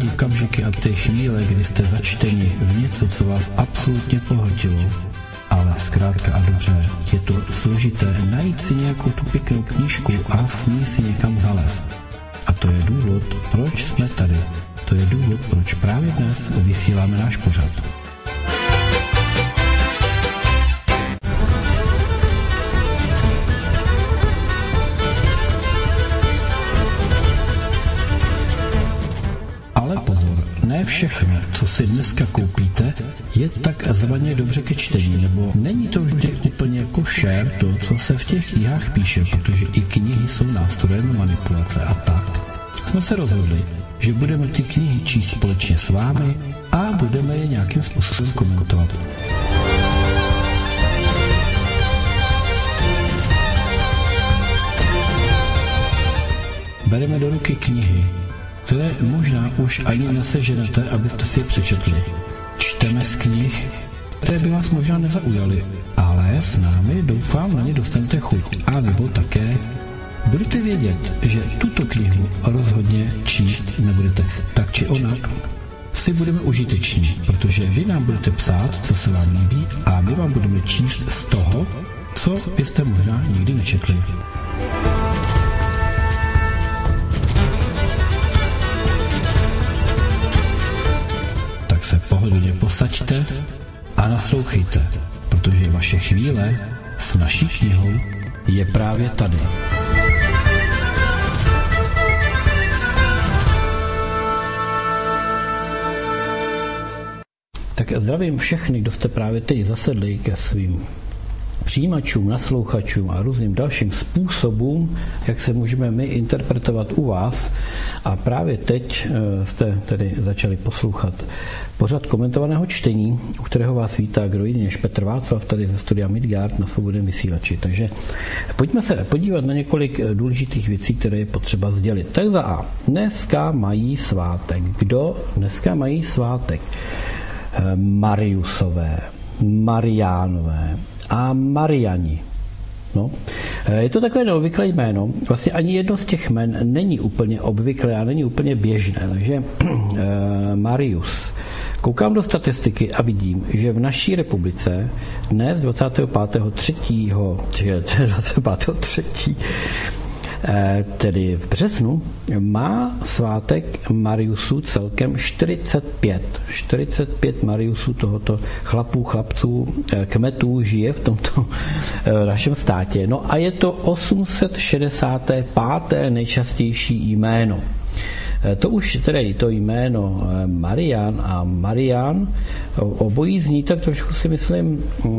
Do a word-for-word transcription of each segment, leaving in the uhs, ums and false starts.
rádi okamžiky a ty chvíle, kdy jste začteni v něco, co vás absolutně pohltilo, ale zkrátka a dobře, je to složité najít si nějakou tu pěknou knížku a s ní si někam zalézt. A to je důvod, proč jsme tady. To je důvod, proč právě dnes vysíláme náš pořad. Ale pozor, ne všechno, co si dneska koupíte, je tak zvaně dobře ke čtení, nebo není to vždy úplně košer to, co se v těch knihách píše, protože i knihy jsou nástrojem manipulace a tak. Jsme se rozhodli, že budeme ty knihy číst společně s vámi a budeme je nějakým způsobem komentovat. Bereme do ruky knihy, které možná už ani neseženete, abyste si je přečetli. Čteme z knih, které by vás možná nezaujaly, ale s námi doufám na ně dostanete chuť. A nebo také budete vědět, že tuto knihu rozhodně číst nebudete. Tak či onak si budeme užiteční, protože vy nám budete psát, co se vám líbí, a my vám budeme číst z toho, co byste možná nikdy nečetli. Tak se pohodlně posaďte a naslouchejte, protože vaše chvíle s naší knihou je právě tady. Tak zdravím všechny, kdo jste právě teď zasedli ke svým přijímačům, naslouchačům a různým dalším způsobům, jak se můžeme my interpretovat u vás. A právě teď jste tedy začali poslouchat pořad komentovaného čtení, u kterého vás vítá kdo jiný než Petr Václav, tady ze studia Midgard na Svobodném vysílači. Takže pojďme se podívat na několik důležitých věcí, které je potřeba sdělit. Tak za A. Dneska mají svátek. Kdo dneska mají svátek? Mariusové, Mariánové a Mariani. No. Je to takové neobvyklé jméno. Vlastně ani jedno z těch jmen není úplně obvyklé a není úplně běžné. Takže Marius. Koukám do statistiky a vidím, že v naší republice dnes dvacátého pátého třetího dvacátého pátého třetího tedy v březnu má svátek Mariusů celkem čtyřicet pět. čtyřicet pět Mariusů tohoto chlapů, chlapců, kmetů žije v tomto našem státě. No a je to osm set šedesát pět nejčastější jméno. To už tedy to jméno Marian a Marian, obojí zní tak trošku, si myslím,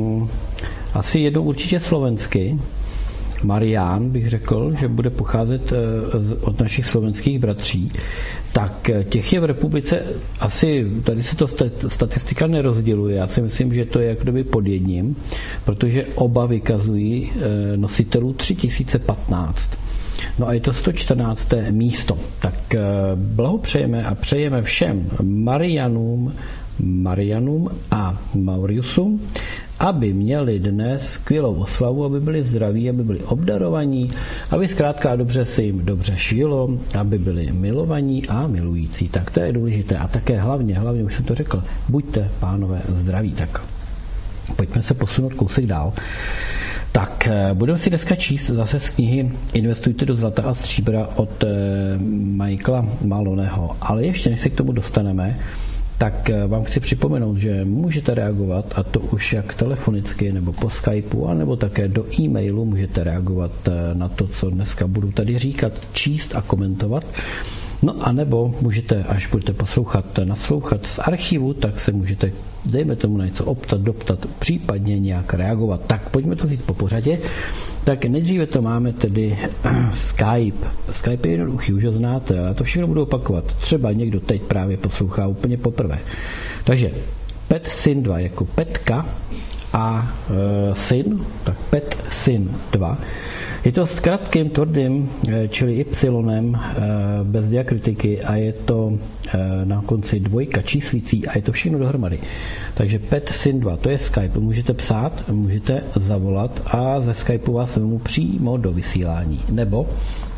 asi jednou určitě slovensky. Marián bych řekl, že bude pocházet od našich slovenských bratří, tak těch je v republice asi, tady se to statistika nerozděluje, já si myslím, že to je jak kdyby pod jedním, protože oba vykazují nositelů tři tisíce patnáct. No a je to sto čtrnácté místo. Tak blahopřejeme a přejeme všem Marianům, Marianům a Mauriusům, aby měli dnes skvělou oslavu, aby byli zdraví, aby byli obdarovaní, aby zkrátka a dobře se jim dobře šilo, aby byli milovaní a milující. Tak to je důležité. A také hlavně, hlavně už jsem to řekl, buďte, pánové, zdraví. Tak pojďme se posunout kousek dál. Tak budeme si dneska číst zase z knihy Investujte do zlata a stříbra od Michaela Maloneho. Ale ještě než se k tomu dostaneme, tak vám chci připomenout, že můžete reagovat, a to už jak telefonicky, nebo po Skypeu, anebo také do e-mailu můžete reagovat na to, co dneska budu tady říkat, číst a komentovat. No a nebo můžete, až budete poslouchat, naslouchat z archivu, tak se můžete, dejme tomu, na něco optat, doptat, případně nějak reagovat. Tak pojďme to říct po pořadě. Tak nejdříve to máme tedy Skype. Skype je jednoduchý, už ho znáte, ale to všechno budu opakovat. Třeba někdo teď právě poslouchá úplně poprvé. Takže Pet Syn dva jako Petka a e, Syn, tak Pet Syn dva. Je to s krátkým tvrdým, čili Y, bez diakritiky, a je to na konci dvojka číslící a je to všechno dohromady. Takže Pet Syn dva, to je Skype. Můžete psát, můžete zavolat a ze Skypeu vás vemu přímo do vysílání. Nebo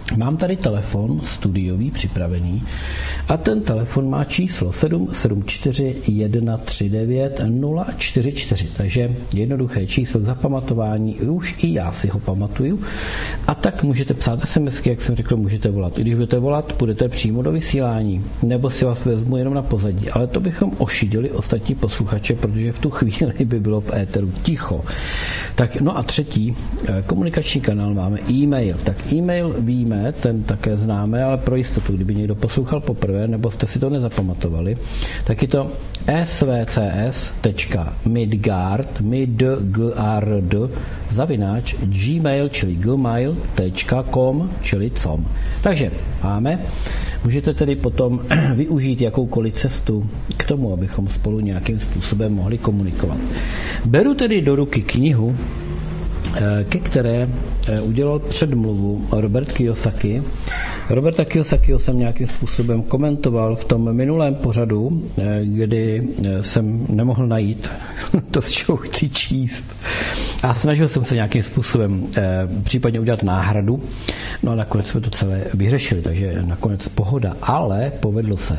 Mám tady telefon studiový připravený a ten telefon má číslo sedm sedm čtyři jedna tři devět nula čtyři čtyři, takže jednoduché číslo k zapamatování, už i já si ho pamatuju. A tak můžete psát SMSky, jak jsem řekl, můžete volat. I když budete volat, půjdete přímo do vysílání, nebo si vás vezmu jenom na pozadí, ale to bychom ošidili ostatní posluchače, protože v tu chvíli by bylo v éteru ticho. Tak, no a třetí komunikační kanál máme e-mail. Tak e-mail víme, ten také známe, ale pro jistotu, kdyby někdo poslouchal poprvé, nebo jste si to nezapamatovali, tak je to svcs tečka midgard midgard zavináč gmail, čili gmail tečka com, čili com. Takže máme. Můžete tedy potom využít jakoukoliv cestu k tomu, abychom spolu nějakým způsobem mohli komunikovat. Beru tedy do ruky knihu, ke které udělal předmluvu Robert Kiyosaki. Roberta Kiyosakiho jsem nějakým způsobem komentoval v tom minulém pořadu, kdy jsem nemohl najít to, z čeho chci číst. A snažil jsem se nějakým způsobem případně udělat náhradu. No a nakonec jsme to celé vyřešili, takže nakonec pohoda, ale povedlo se.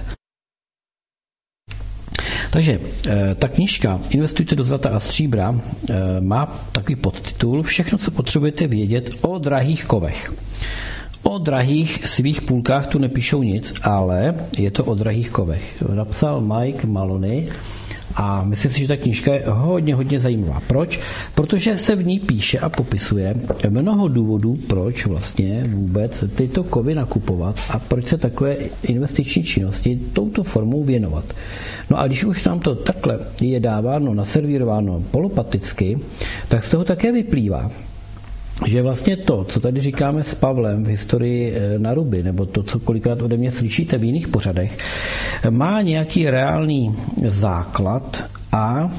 Takže ta knížka Investujte do zlata a stříbra má takový podtitul Všechno, co potřebujete vědět o drahých kovech. O drahých svých půlkách tu nepíšou nic, ale je to o drahých kovech. Napsal Mike Maloney a myslím si, že ta knížka je hodně, hodně zajímavá. Proč? Protože se v ní píše a popisuje mnoho důvodů, proč vlastně vůbec tyto kovy nakupovat a proč se takové investiční činnosti touto formou věnovat. No a když už nám to takhle je dáváno, naservírováno polopaticky, tak z toho také vyplývá, že vlastně to, co tady říkáme s Pavlem v historii na ruby, nebo to, co kolikrát ode mě slyšíte v jiných pořadech, má nějaký reálný základ a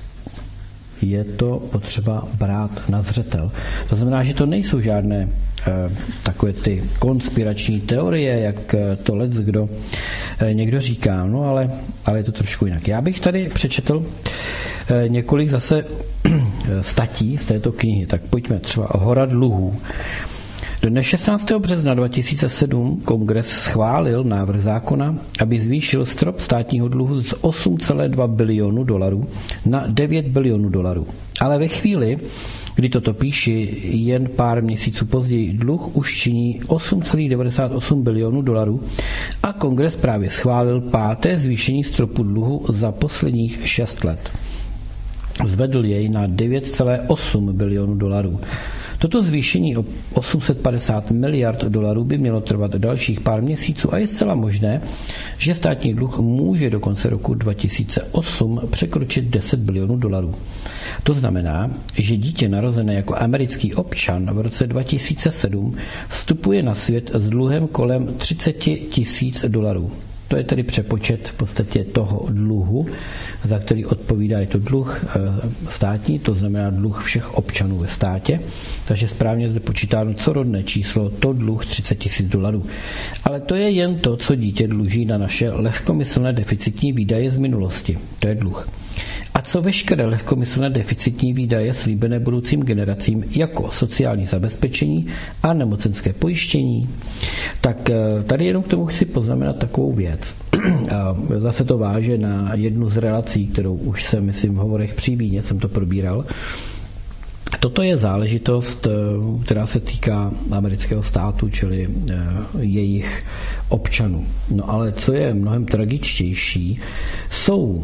je to potřeba brát na zřetel. To znamená, že to nejsou žádné eh, takové ty konspirační teorie, jak to lec kdo eh, někdo říká, no ale, ale je to trošku jinak. Já bych tady přečetl eh, několik zase statí z této knihy, tak pojďme třeba Hora dluhů. Dne šestnáctého března dva tisíce sedm kongres schválil návrh zákona, aby zvýšil strop státního dluhu z osm celá dva bilionu dolarů na devět bilionů dolarů. Ale ve chvíli, kdy toto píši, jen pár měsíců později dluh už činí osm celá devadesát osm bilionů dolarů a kongres právě schválil páté zvýšení stropu dluhu za posledních šest let. Zvedl jej na devět celá osm bilionů dolarů. Toto zvýšení o osm set padesát miliard dolarů by mělo trvat dalších pár měsíců a je zcela možné, že státní dluh může do konce roku dva tisíce osm překročit deset bilionů dolarů. To znamená, že dítě narozené jako americký občan v roce dva tisíce sedm vstupuje na svět s dluhem kolem třicet tisíc dolarů. To je tedy přepočet v podstatě toho dluhu, za který odpovídá, je to dluh státní, to znamená dluh všech občanů ve státě. Takže správně zde počítáno co rodné číslo, to dluh třicet tisíc dolarů. Ale to je jen to, co dítě dluží na naše lehkomyslné deficitní výdaje z minulosti. To je dluh. A co veškeré lehkomyslné deficitní výdaje slíbené budoucím generacím jako sociální zabezpečení a nemocenské pojištění? Tak tady jenom k tomu chci poznamenat takovou věc. A zase to váže na jednu z relací, kterou už jsem, myslím, v hovorech při víně jsem to probíral. Toto je záležitost, která se týká amerického státu, čili jejich občanů. No ale co je mnohem tragičtější, jsou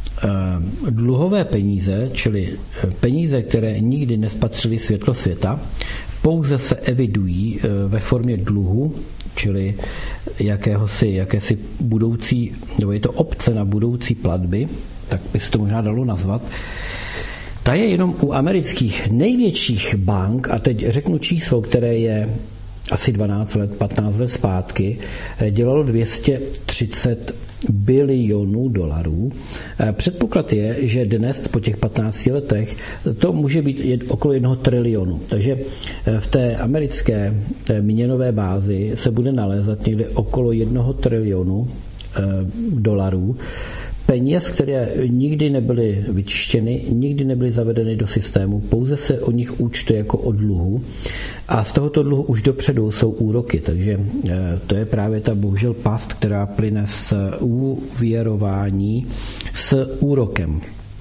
dluhové peníze, čili peníze, které nikdy nespatřily světlo světa, pouze se evidují ve formě dluhu, čili jakéhosi, jakési budoucí, nebo je to opce na budoucí platby, tak by se to možná dalo nazvat. Ta je jenom u amerických největších bank, a teď řeknu číslo, které je asi dvanáct let, patnáct let zpátky, dělalo dvě stě třicet bilionů dolarů. Předpoklad je, že dnes po těch patnácti letech to může být okolo jednoho trilionu. Takže v té americké měnové bázi se bude nalézat někde okolo jednoho trilionu dolarů. peněz, které nikdy nebyly vyčištěny, nikdy nebyly zavedeny do systému, pouze se o nich účtuje jako o dluhu a z tohoto dluhu už dopředu jsou úroky, takže to je právě ta bohužel past, která plyne z úvěrování s úrokem.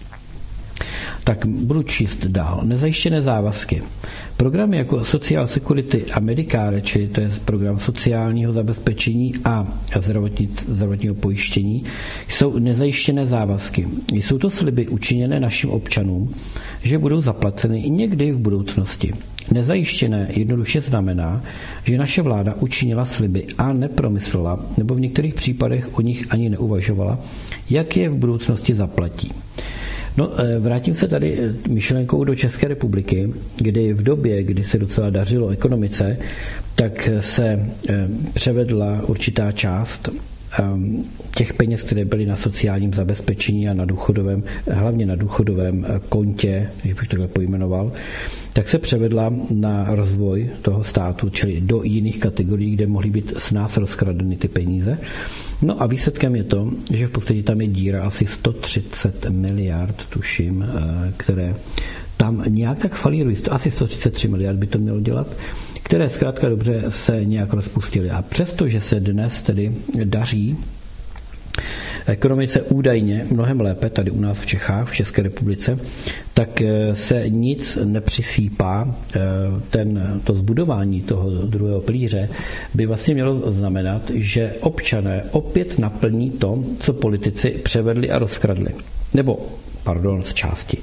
Tak budu číst dál. Nezajištěné závazky. Programy jako Social Security a Medicare, čili to je program sociálního zabezpečení a zdravotní, zdravotního pojištění, jsou nezajištěné závazky. Jsou to sliby učiněné našim občanům, že budou zaplaceny i někdy v budoucnosti. Nezajištěné jednoduše znamená, že naše vláda učinila sliby a nepromyslela, nebo v některých případech o nich ani neuvažovala, jak je v budoucnosti zaplatí. No, vrátím se tady myšlenkou do České republiky, kdy v době, kdy se docela dařilo ekonomice, tak se převedla určitá část těch peněz, které byly na sociálním zabezpečení a na důchodovém, hlavně na důchodovém kontě, když bych tohle pojmenoval, tak se převedla na rozvoj toho státu, čili do jiných kategorií, kde mohly být s nás rozkradeny ty peníze. No a výsledkem je to, že v podstatě tam je díra asi sto třicet miliard, tuším, které tam nějak tak falírují, asi sto třicet tři miliard by to mělo dělat, které zkrátka dobře se nějak rozpustily. A přesto, že se dnes tedy daří ekonomice údajně mnohem lépe tady u nás v Čechách, v České republice, tak se nic nepřisýpá. Ten, to zbudování toho druhého pilíře by vlastně mělo znamenat, že občané opět naplní to, co politici převedli a rozkradli. Nebo, pardon, z části.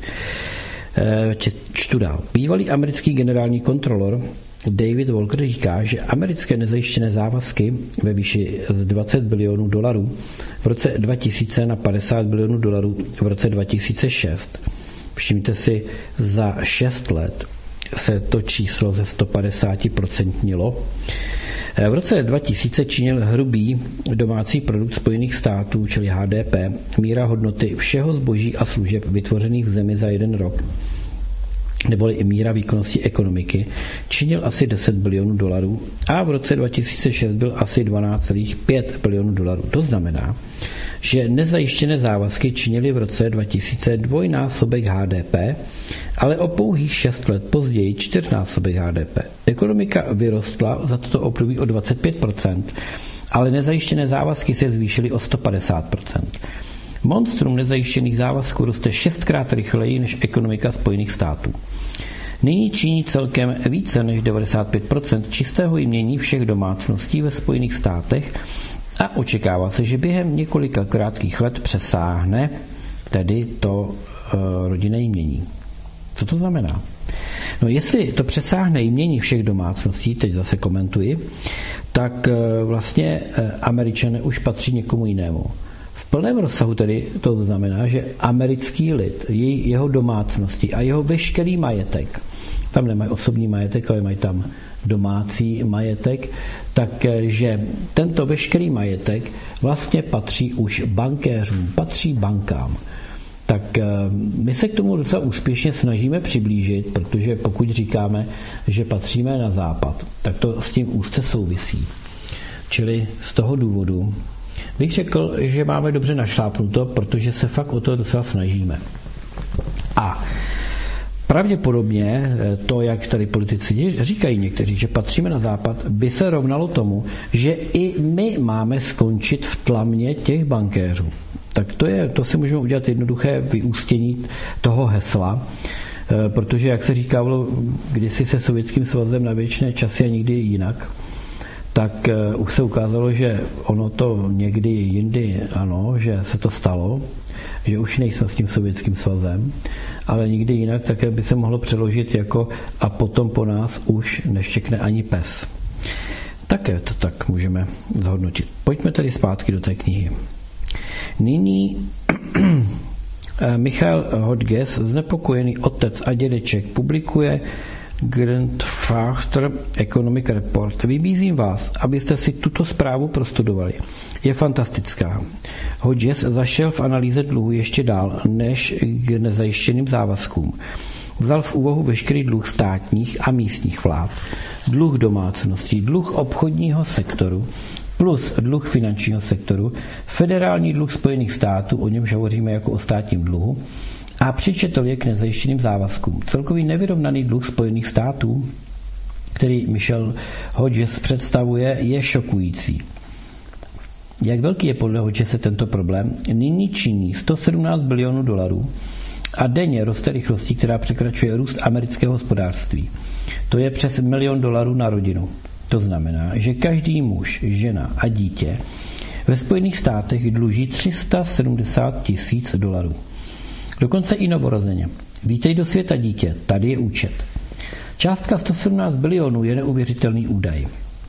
Čtu dál. Bývalý americký generální kontrolor David Walker říká, že americké nezajištěné závazky ve výši z dvacet bilionů dolarů v roce dva tisíce na padesát bilionů dolarů v roce dva tisíce šest. Všimněte si, za šest let se to číslo ze sto padesát procent. V roce dva tisíce činil hrubý domácí produkt Spojených států, čili H D P, míra hodnoty všeho zboží a služeb vytvořených v zemi za jeden rok, neboli i míra výkonnosti ekonomiky, činil asi deset bilionů dolarů a v roce dva tisíce šest byl asi dvanáct celá pět bilionů dolarů. To znamená, že nezajištěné závazky činily v roce dva tisíce dvojnásobek H D P, ale o pouhých šest let později čtyřnásobek H D P. Ekonomika vyrostla za toto období o dvacet pět procent, ale nezajištěné závazky se zvýšily o sto padesát procent. Monstrum nezajištěných závazků roste šestkrát rychleji než ekonomika Spojených států. Nyní činí celkem více než devadesát pět procent čistého jmění všech domácností ve Spojených státech a očekává se, že během několika krátkých let přesáhne tedy to e, rodinné jmění. Co to znamená? No jestli to přesáhne jmění všech domácností, teď zase komentuji, tak e, vlastně e, Američané už patří někomu jinému. V plném rozsahu tedy to znamená, že americký lid, jej, jeho domácnosti a jeho veškerý majetek, tam nemají osobní majetek, ale mají tam domácí majetek, takže tento veškerý majetek vlastně patří už bankéřům, patří bankám. Tak my se k tomu docela úspěšně snažíme přiblížit, protože pokud říkáme, že patříme na západ, tak to s tím úzce souvisí. Čili z toho důvodu bych řekl, že máme dobře našlápnuto, protože se fakt o to docela snažíme. A pravděpodobně to, jak tady politici říkají někteří, že patříme na západ, by se rovnalo tomu, že i my máme skončit v tlamě těch bankéřů. Tak to, je, to si můžeme udělat jednoduché vyústění toho hesla, protože, jak se říkalo kdysi se Sovětským svazem na věčné časy a nikdy jinak, tak už se ukázalo, že ono to někdy jindy, ano, že se to stalo, že už nejsem s tím Sovětským svazem, ale nikdy jinak také by se mohlo přeložit jako a potom po nás už neštěkne ani pes. Také to tak můžeme zhodnotit. Pojďme tedy zpátky do té knihy. Nyní Michael Hodges, znepokojený otec a dědeček, publikuje Grandfather Economic Report. Vybízím vás, abyste si tuto zprávu prostudovali. Je fantastická. Hodges zašel v analýze dluhu ještě dál než k nezajištěným závazkům. Vzal v úvahu veškerý dluh státních a místních vlád, dluh domácností, dluh obchodního sektoru, plus dluh finančního sektoru, federální dluh Spojených států, o němž hovoříme jako o státním dluhu, a přičetl k nezajištěným závazkům. Celkový nevyrovnaný dluh Spojených států, který Michel Hodges představuje, je šokující. Jak velký je podle Hodgese tento problém? Nyní činí sto sedmnáct bilionů dolarů a denně roste rychlostí, která překračuje růst amerického hospodářství. To je přes milion dolarů na rodinu. To znamená, že každý muž, žena a dítě ve Spojených státech dluží tři sta sedmdesát tisíc dolarů. Dokonce i novorozeně. Vítej do světa, dítě, tady je účet. Částka sto sedmnáct bilionů je neuvěřitelný údaj.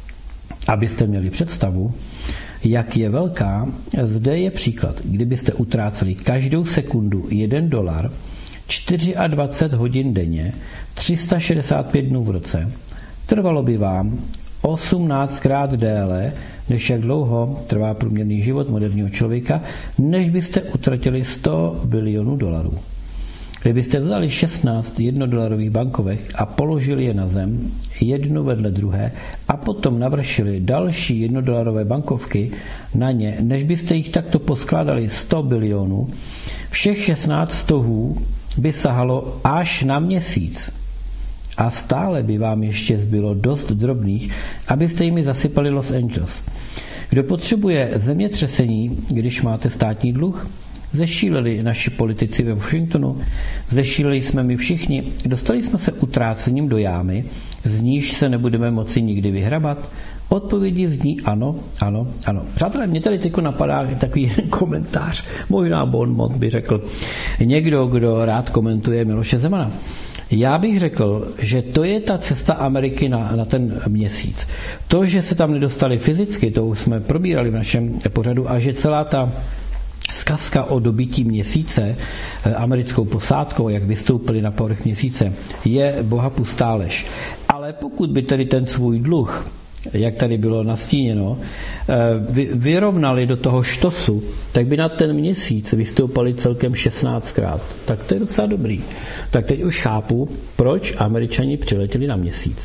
Abyste měli představu, jak je velká, zde je příklad. Kdybyste utráceli každou sekundu jeden dolar, dvacet čtyři hodin denně, tři sta šedesát pět dnů v roce, trvalo by vám osmnáctkrát déle, než jak dlouho trvá průměrný život moderního člověka, než byste utratili sto bilionů dolarů. Kdybyste vzali šestnáct jednodolarových bankovek a položili je na zem, jednu vedle druhé, a potom navršili další jednodolarové bankovky na ně, než byste jich takto poskládali sto bilionů, všech šestnáct stohů by sahalo až na měsíc. A stále by vám ještě zbylo dost drobných, abyste jimi zasypali Los Angeles. Kdo potřebuje zemětřesení, když máte státní dluh? Zešíleli naši politici ve Washingtonu, zešíleli jsme my všichni, dostali jsme se utrácením do jámy, z níž se nebudeme moci nikdy vyhrabat. Odpovědi zní ano, ano, ano. Přátelé, mě tady teď napadá takový komentář, možná Bonmot by řekl, někdo, kdo rád komentuje Miloše Zemana. Já bych řekl, že to je ta cesta Ameriky na, na ten měsíc. To, že se tam nedostali fyzicky, to už jsme probírali v našem pořadu, a že celá ta zkazka o dobytí měsíce americkou posádkou, jak vystoupili na povrch měsíce, je boha pustá lež. Ale pokud by tedy ten svůj dluh, jak tady bylo nastíněno, vyrovnali do toho štosu, tak by na ten měsíc vystoupali celkem šestnáctkrát. Tak to je docela dobrý. Tak teď už chápu, proč Američani přiletěli na měsíc.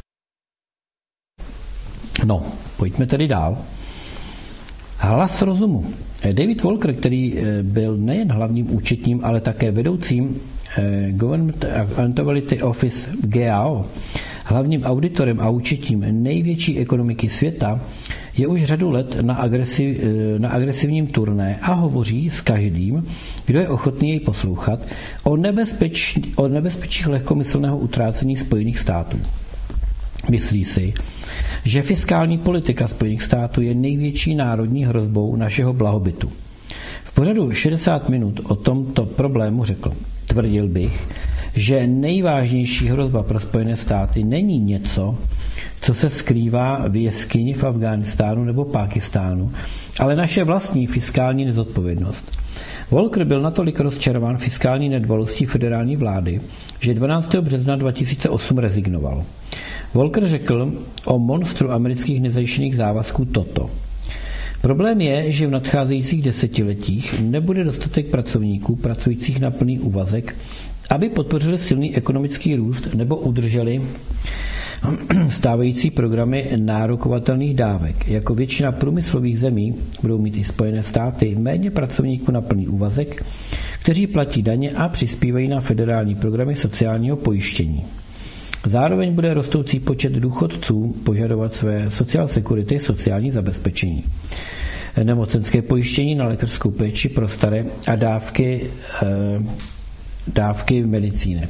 No, pojďme tedy dál. Hlas rozumu. David Walker, který byl nejen hlavním účetním, ale také vedoucím Government Accountability Office G A O, hlavním auditorem a účetním největší ekonomiky světa, je už řadu let na, agresiv, na agresivním turné a hovoří s každým, kdo je ochotný jej poslouchat, o, nebezpeč, o nebezpečích lehkomyslného utrácení Spojených států. Myslí si, že fiskální politika Spojených států je největší národní hrozbou našeho blahobytu. V pořadu šedesát minut o tomto problému řekl: tvrdil bych, že nejvážnější hrozba pro Spojené státy není něco, co se skrývá v jeskyni v Afghánistánu nebo Pákistánu, ale naše vlastní fiskální nezodpovědnost. Volcker byl natolik rozčarován fiskální nedbalostí federální vlády, že dvanáctého března dva tisíce osm rezignoval. Volcker řekl o monstru amerických nezajištěných závazků toto: problém je, že v nadcházejících desetiletích nebude dostatek pracovníků pracujících na plný úvazek, aby podpořili silný ekonomický růst nebo udrželi stávající programy nárokovatelných dávek. Jako většina průmyslových zemí budou mít i Spojené státy méně pracovníků na plný úvazek, kteří platí daně a přispívají na federální programy sociálního pojištění. Zároveň bude rostoucí počet důchodců požadovat své social security, sociální zabezpečení, nemocenské pojištění na lékařskou péči pro staré a dávky, dávky v medicíně.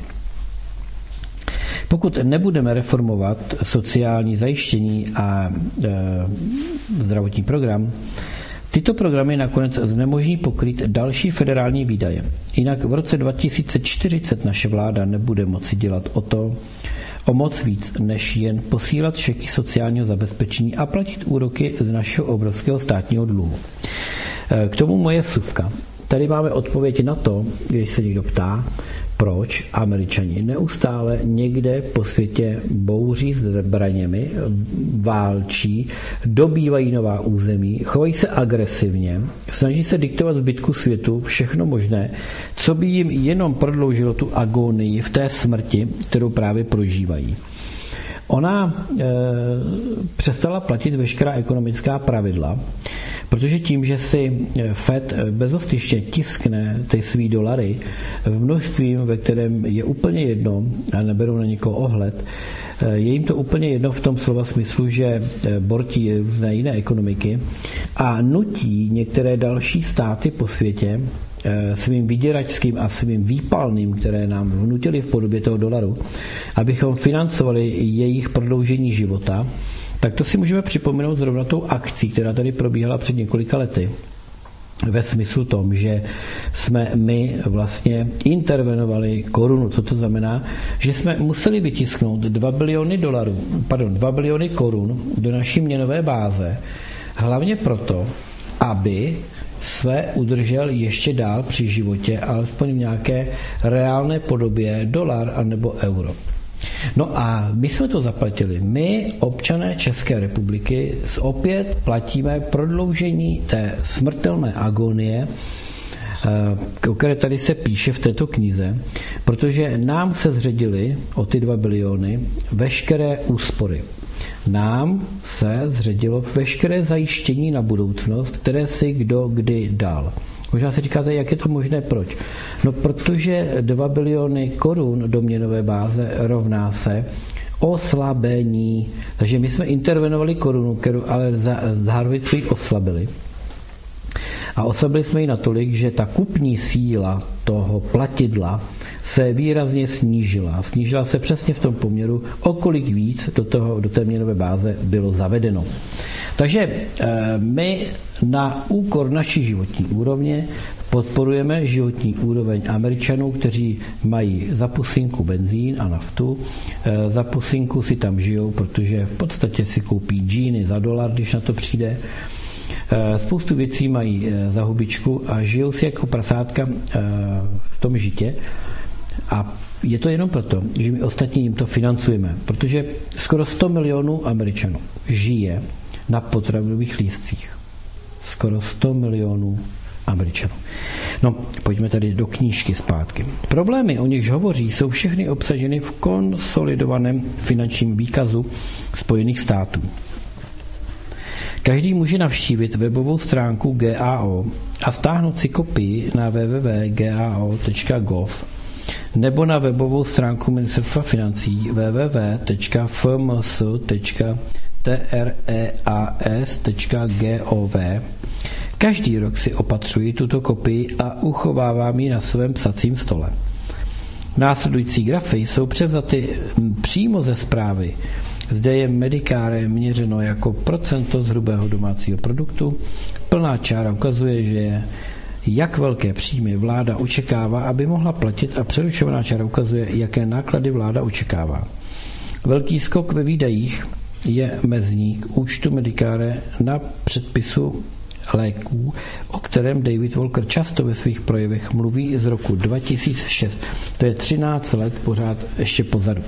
Pokud nebudeme reformovat sociální zajištění a e, zdravotní program, tyto programy nakonec znemožní pokrýt další federální výdaje. Jinak v roce dva tisíce čtyřicet naše vláda nebude moci dělat o to, o moc víc, než jen posílat šeky sociálního zabezpečení a platit úroky z našeho obrovského státního dluhu. K tomu moje vsuvka. Tady máme odpověď na to, když se někdo ptá, proč Američani neustále někde po světě bouří zbraněmi, válčí, dobývají nová území, chovají se agresivně, snaží se diktovat zbytku světu všechno možné, co by jim jenom prodloužilo tu agonii v té smrti, kterou právě prožívají. ona e, přestala platit veškerá ekonomická pravidla, protože tím, že si Fed bezostyšně tiskne ty svý dolary v množství, ve kterém je úplně jedno a neberou na někoho ohled, je jim to úplně jedno v tom slova smyslu, že bortí různé jiné ekonomiky a nutí některé další státy po světě svým vyděračským a svým výpalným, které nám vnutili v podobě toho dolaru, abychom financovali jejich prodloužení života, tak to si můžeme připomenout zrovna tou akcí, která tady probíhala před několika lety. Ve smyslu tom, že jsme my vlastně intervenovali korunu. Co to znamená? Že jsme museli vytisknout dva biliony dolarů, pardon, dva biliony korun do naší měnové báze, hlavně proto, aby své udržel ještě dál při životě, alespoň v nějaké reálné podobě dolar anebo euro. No a my jsme to zaplatili. My, občané České republiky, opět platíme prodloužení té smrtelné agonie, o které tady se píše v této knize, protože nám se zředily o ty dva biliony veškeré úspory. Nám se zředilo veškeré zajištění na budoucnost, které si kdo kdy dal. Možná si říkáte, jak je to možné, proč? No protože dva biliony korun do měnové báze rovná se oslabení. Takže my jsme intervenovali korunu, kterou ale zároveň jsme ji oslabili. A oslabili jsme ji natolik, že ta kupní síla toho platidla se výrazně snížila. Snížila se přesně v tom poměru, o kolik víc do, toho, do té měnové báze bylo zavedeno. Takže my na úkor naší životní úrovně podporujeme životní úroveň Američanů, kteří mají za pusinku benzín a naftu. Za pusinku si tam žijou, protože v podstatě si koupí džíny za dolar, když na to přijde. Spoustu věcí mají za hubičku a žijou si jako prasátka v tom žitě. A je to jenom proto, že my ostatní jim to financujeme, protože skoro sto milionů Američanů žije na potravinových lístcích. Skoro sto milionů Američanů. No, pojďme tady do knížky zpátky. Problémy, o nichž hovoří, jsou všechny obsaženy v konsolidovaném finančním výkazu Spojených států. Každý může navštívit webovou stránku G A O a stáhnout si kopii na w w w tečka g a o tečka gov nebo na webovou stránku Ministerstva financí w w w tečka f m s tečka treas tečka gov. Každý rok si opatřuji tuto kopii a uchovávám ji na svém psacím stole. Následující grafy jsou převzaty přímo ze zprávy. Zde je Medicare měřeno jako procento z hrubého domácího produktu. Plná čára ukazuje, že jak velké příjmy vláda očekává, aby mohla platit, a přerušovaná čára ukazuje, jaké náklady vláda očekává. Velký skok ve výdajích je mezník účtu Medicare na předpisu léků, o kterém David Walker často ve svých projevech mluví z roku dva tisíce šest. To je třináct let pořád ještě pozadu.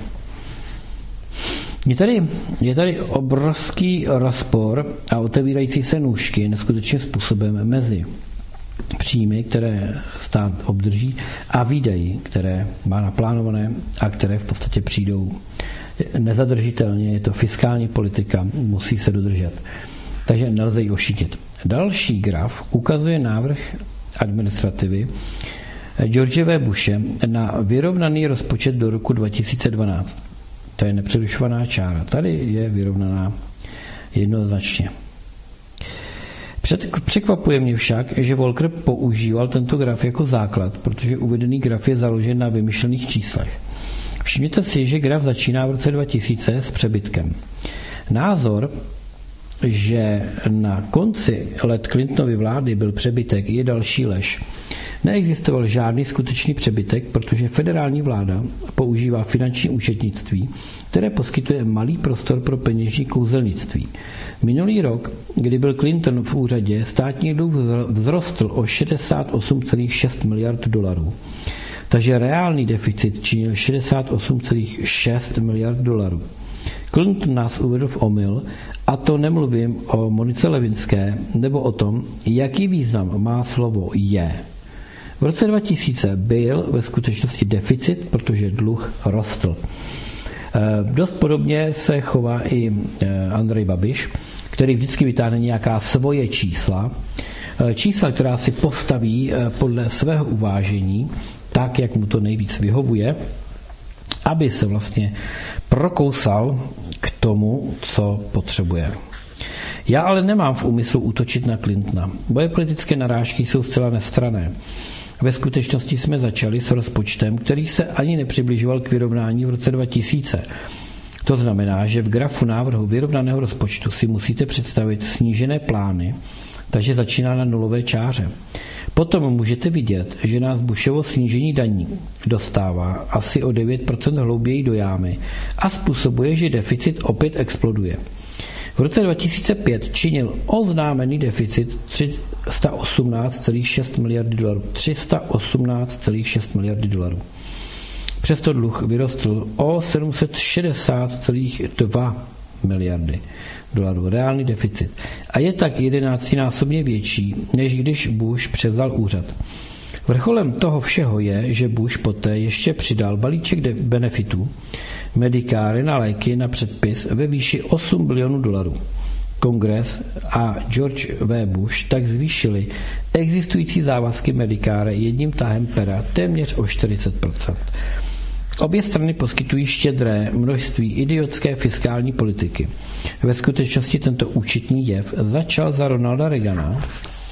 Je tady, je tady obrovský rozpor a otevírající se nůžky neskutečným způsobem mezi příjmy, které stát obdrží, a výdaji, které má naplánované a které v podstatě přijdou nezadržitelně. Je to fiskální politika, musí se dodržet. Takže nelze ji ošítit. Další graf ukazuje návrh administrativy George W. Bushe na vyrovnaný rozpočet do roku dva tisíce dvanáct. To je nepřerušovaná čára. Tady je vyrovnaná jednoznačně. Překvapuje mě však, že Walker používal tento graf jako základ, protože uvedený graf je založen na vymyšlených číslech. Všimněte si, že graf začíná v roce dva tisíce s přebytkem. Názor, že na konci let Clintonovy vlády byl přebytek, je další lež. Neexistoval žádný skutečný přebytek, protože federální vláda používá finanční účetnictví, které poskytuje malý prostor pro peněžní kouzelnictví. Minulý rok, kdy byl Clinton v úřadě, státní dluh vzrostl o šedesát osm celá šest miliard dolarů. Takže reálný deficit činil šedesát osm celá šest miliard dolarů. Clinton nás uvedl v omyl, a to nemluvím o Monice Levinské nebo o tom, jaký význam má slovo je. V roce dva tisíce byl ve skutečnosti deficit, protože dluh rostl. Dost podobně se chová i Andrej Babiš, který vždycky vytáhne nějaká svoje čísla, čísla, která si postaví podle svého uvážení, tak, jak mu to nejvíc vyhovuje, aby se vlastně prokousal k tomu, co potřebuje. Já ale nemám v úmyslu útočit na Clintona. Moje politické narážky jsou zcela nestranné. Ve skutečnosti jsme začali s rozpočtem, který se ani nepřibližoval k vyrovnání v roce dva tisíce. To znamená, že v grafu návrhu vyrovnaného rozpočtu si musíte představit snížené plány, takže začíná na nulové čáře. Potom můžete vidět, že nás Bushovo snížení daní dostává asi o devět procent hlouběji do jámy a způsobuje, že deficit opět exploduje. V roce dva tisíce pět činil oznámený deficit tři sta osmnáct celá šest miliardy dolarů. tři sta osmnáct celá šest miliardy dolarů. Přesto dluh vyrostl o sedm set šedesát celá dva miliardy dolarů. Reálný deficit. A je tak jedenáctinásobně větší, než když Bush převzal úřad. Vrcholem toho všeho je, že Bush poté ještě přidal balíček benefitů, Medicare na léky na předpis ve výši osm bilionů dolarů. Kongres a George W. Bush tak zvýšili existující závazky Medicare jedním tahem pera téměř o čtyřicet procent. Obě strany poskytují štědré množství idiotské fiskální politiky. Ve skutečnosti tento účetní jev začal za Ronalda Reagana.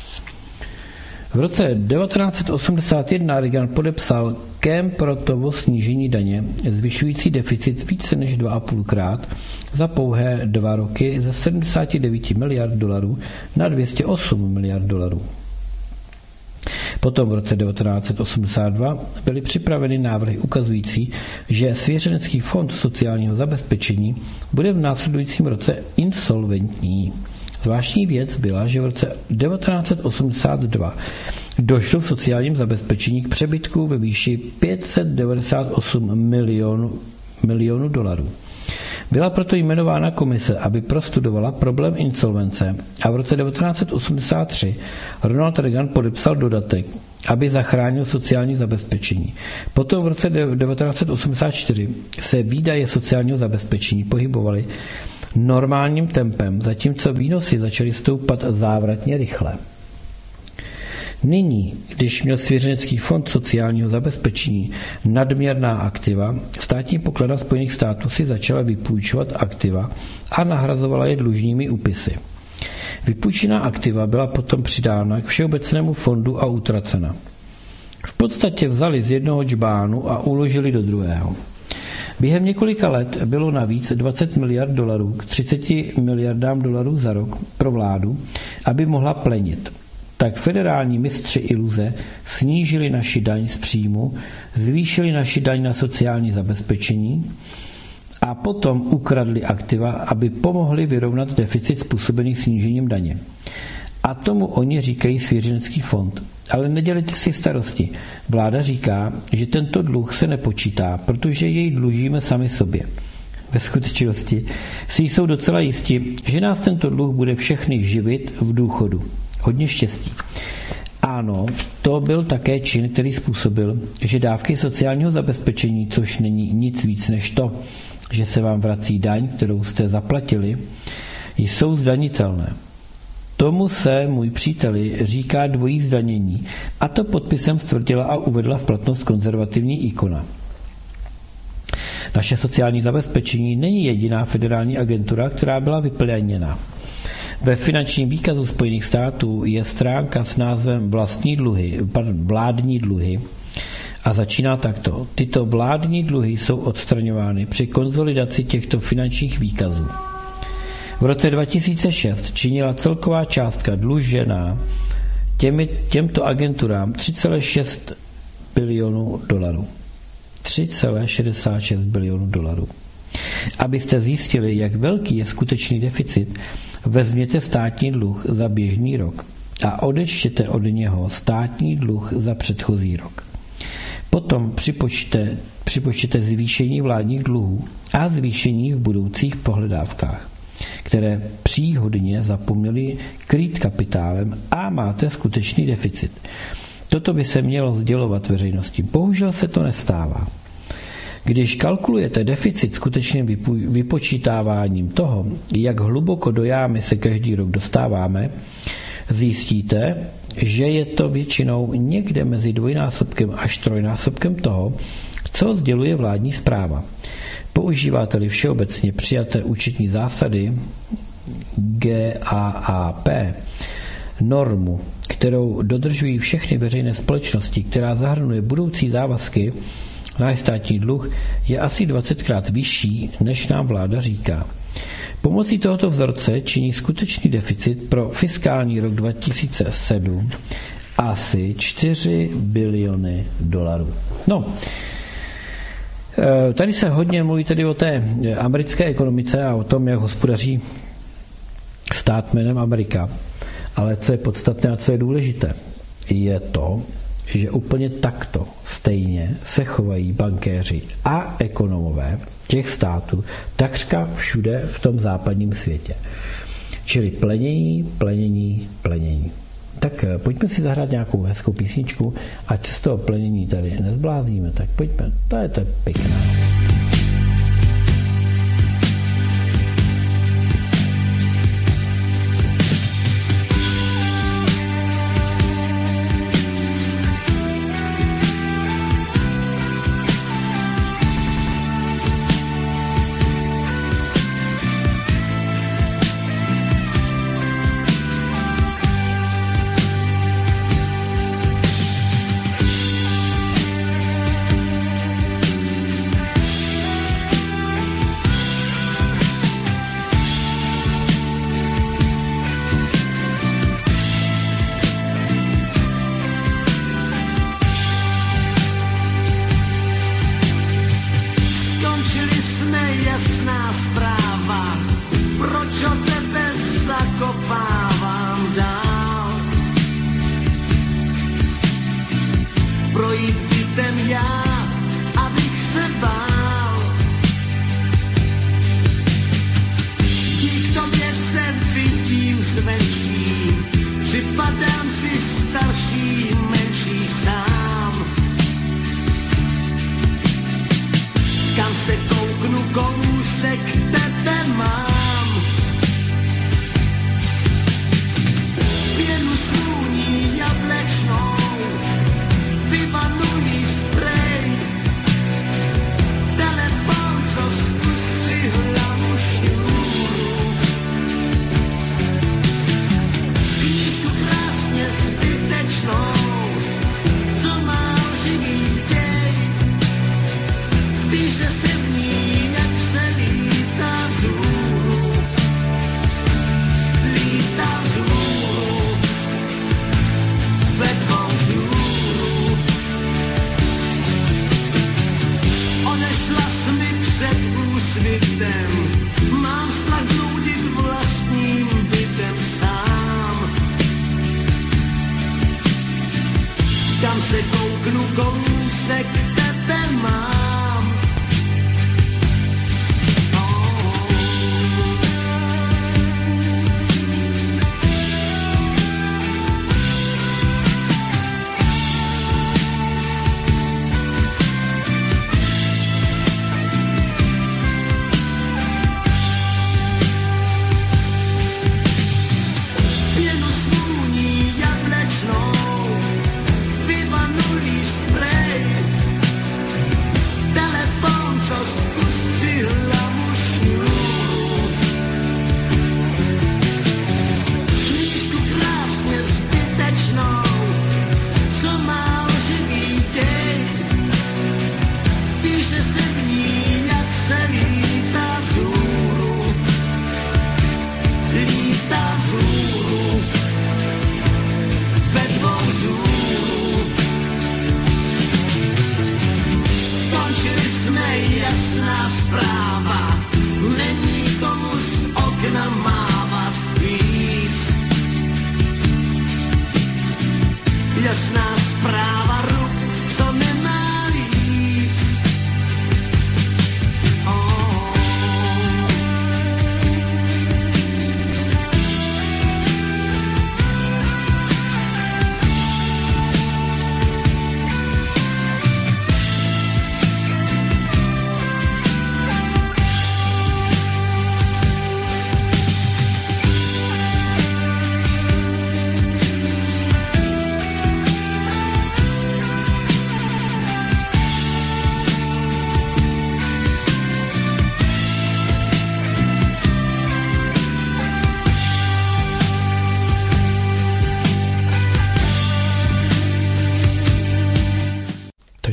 V roce devatenáct set osmdesát jedna Reagan podepsal Kemprotovo snížení daně, zvyšující deficit více než dva a půl krát za pouhé dva roky ze sedmdesát devět miliard dolarů na dvě stě osm miliard dolarů. Potom v roce devatenáct set osmdesát dva byly připraveny návrhy ukazující, že Svěřenecký fond sociálního zabezpečení bude v následujícím roce insolventní. Zvláštní věc byla, že v roce devatenáct set osmdesát dva došlo v sociálním zabezpečení k přebytku ve výši pět set devadesát osm milionů, milionů dolarů. Byla proto jmenována komise, aby prostudovala problém insolvence a v roce devatenáct set osmdesát tři Ronald Reagan podepsal dodatek, aby zachránil sociální zabezpečení. Potom v roce devatenáct set osmdesát čtyři se výdaje sociálního zabezpečení pohybovaly normálním tempem, zatímco výnosy začaly stoupat závratně rychle. Nyní, když měl Svěřenecký fond sociálního zabezpečení nadměrná aktiva, státní pokladna Spojených států si začala vypůjčovat aktiva a nahrazovala je dlužními úpisy. Vypůjčená aktiva byla potom přidána k Všeobecnému fondu a utracena. V podstatě vzali z jednoho džbánu a uložili do druhého. Během několika let bylo navíc dvacet miliard dolarů k třiceti miliardám dolarů za rok pro vládu, aby mohla plenit. Tak federální mistři iluze snížili naši daň z příjmu, zvýšili naši daň na sociální zabezpečení a potom ukradli aktiva, aby pomohli vyrovnat deficit způsobený snížením daně. A tomu oni říkají Svěřenecký fond. Ale nedělejte si starosti. Vláda říká, že tento dluh se nepočítá, protože jej dlužíme sami sobě. Ve skutečnosti si jsou docela jistí, že nás tento dluh bude všechny živit v důchodu. Hodně štěstí. Ano, to byl také čin, který způsobil, že dávky sociálního zabezpečení, což není nic víc než to, že se vám vrací daň, kterou jste zaplatili, jsou zdanitelné. Tomu se, můj příteli, říká dvojí zdanění a to podpisem stvrdila a uvedla v platnost konzervativní ikona. Naše sociální zabezpečení není jediná federální agentura, která byla vyplněna. Ve finančním výkazu Spojených států je stránka s názvem vlastní dluhy, pardon, vládní dluhy a začíná takto. Tyto vládní dluhy jsou odstraňovány při konsolidaci těchto finančních výkazů. V roce dva tisíce šest činila celková částka dlužená těmi, těmto agenturám tři celá šest bilionů dolarů. tři celá šedesát šest bilionů dolarů. Abyste zjistili, jak velký je skutečný deficit, vezměte státní dluh za běžný rok a odečtěte od něho státní dluh za předchozí rok. Potom připočtěte, připočtěte zvýšení vládních dluhů a zvýšení v budoucích pohledávkách, které příhodně zapomněli krýt kapitálem a máte skutečný deficit. Toto by se mělo sdělovat veřejnosti. Bohužel se to nestává. Když kalkulujete deficit skutečným vypočítáváním toho, jak hluboko do jámy se každý rok dostáváme, zjistíte, že je to většinou někde mezi dvojnásobkem až trojnásobkem toho, co sděluje vládní správa. Používáte-li všeobecně přijaté účetní zásady G A A P, normu, kterou dodržují všechny veřejné společnosti, která zahrnuje budoucí závazky, náš státní dluh je asi dvacetkrát vyšší, než nám vláda říká. Pomocí tohoto vzorce činí skutečný deficit pro fiskální rok dva tisíce sedm asi čtyři biliony dolarů. No, tady se hodně mluví tedy o té americké ekonomice a o tom, jak hospodaří stát jménem Amerika. Ale co je podstatné a co je důležité, je to, že úplně takto stejně se chovají bankéři a ekonomové těch států takřka všude v tom západním světě. Čili plenění, plenění, plenění. Tak pojďme si zahrát nějakou hezkou písničku, ať se z toho plenění tady nezblázíme, tak pojďme, to je to pěkné.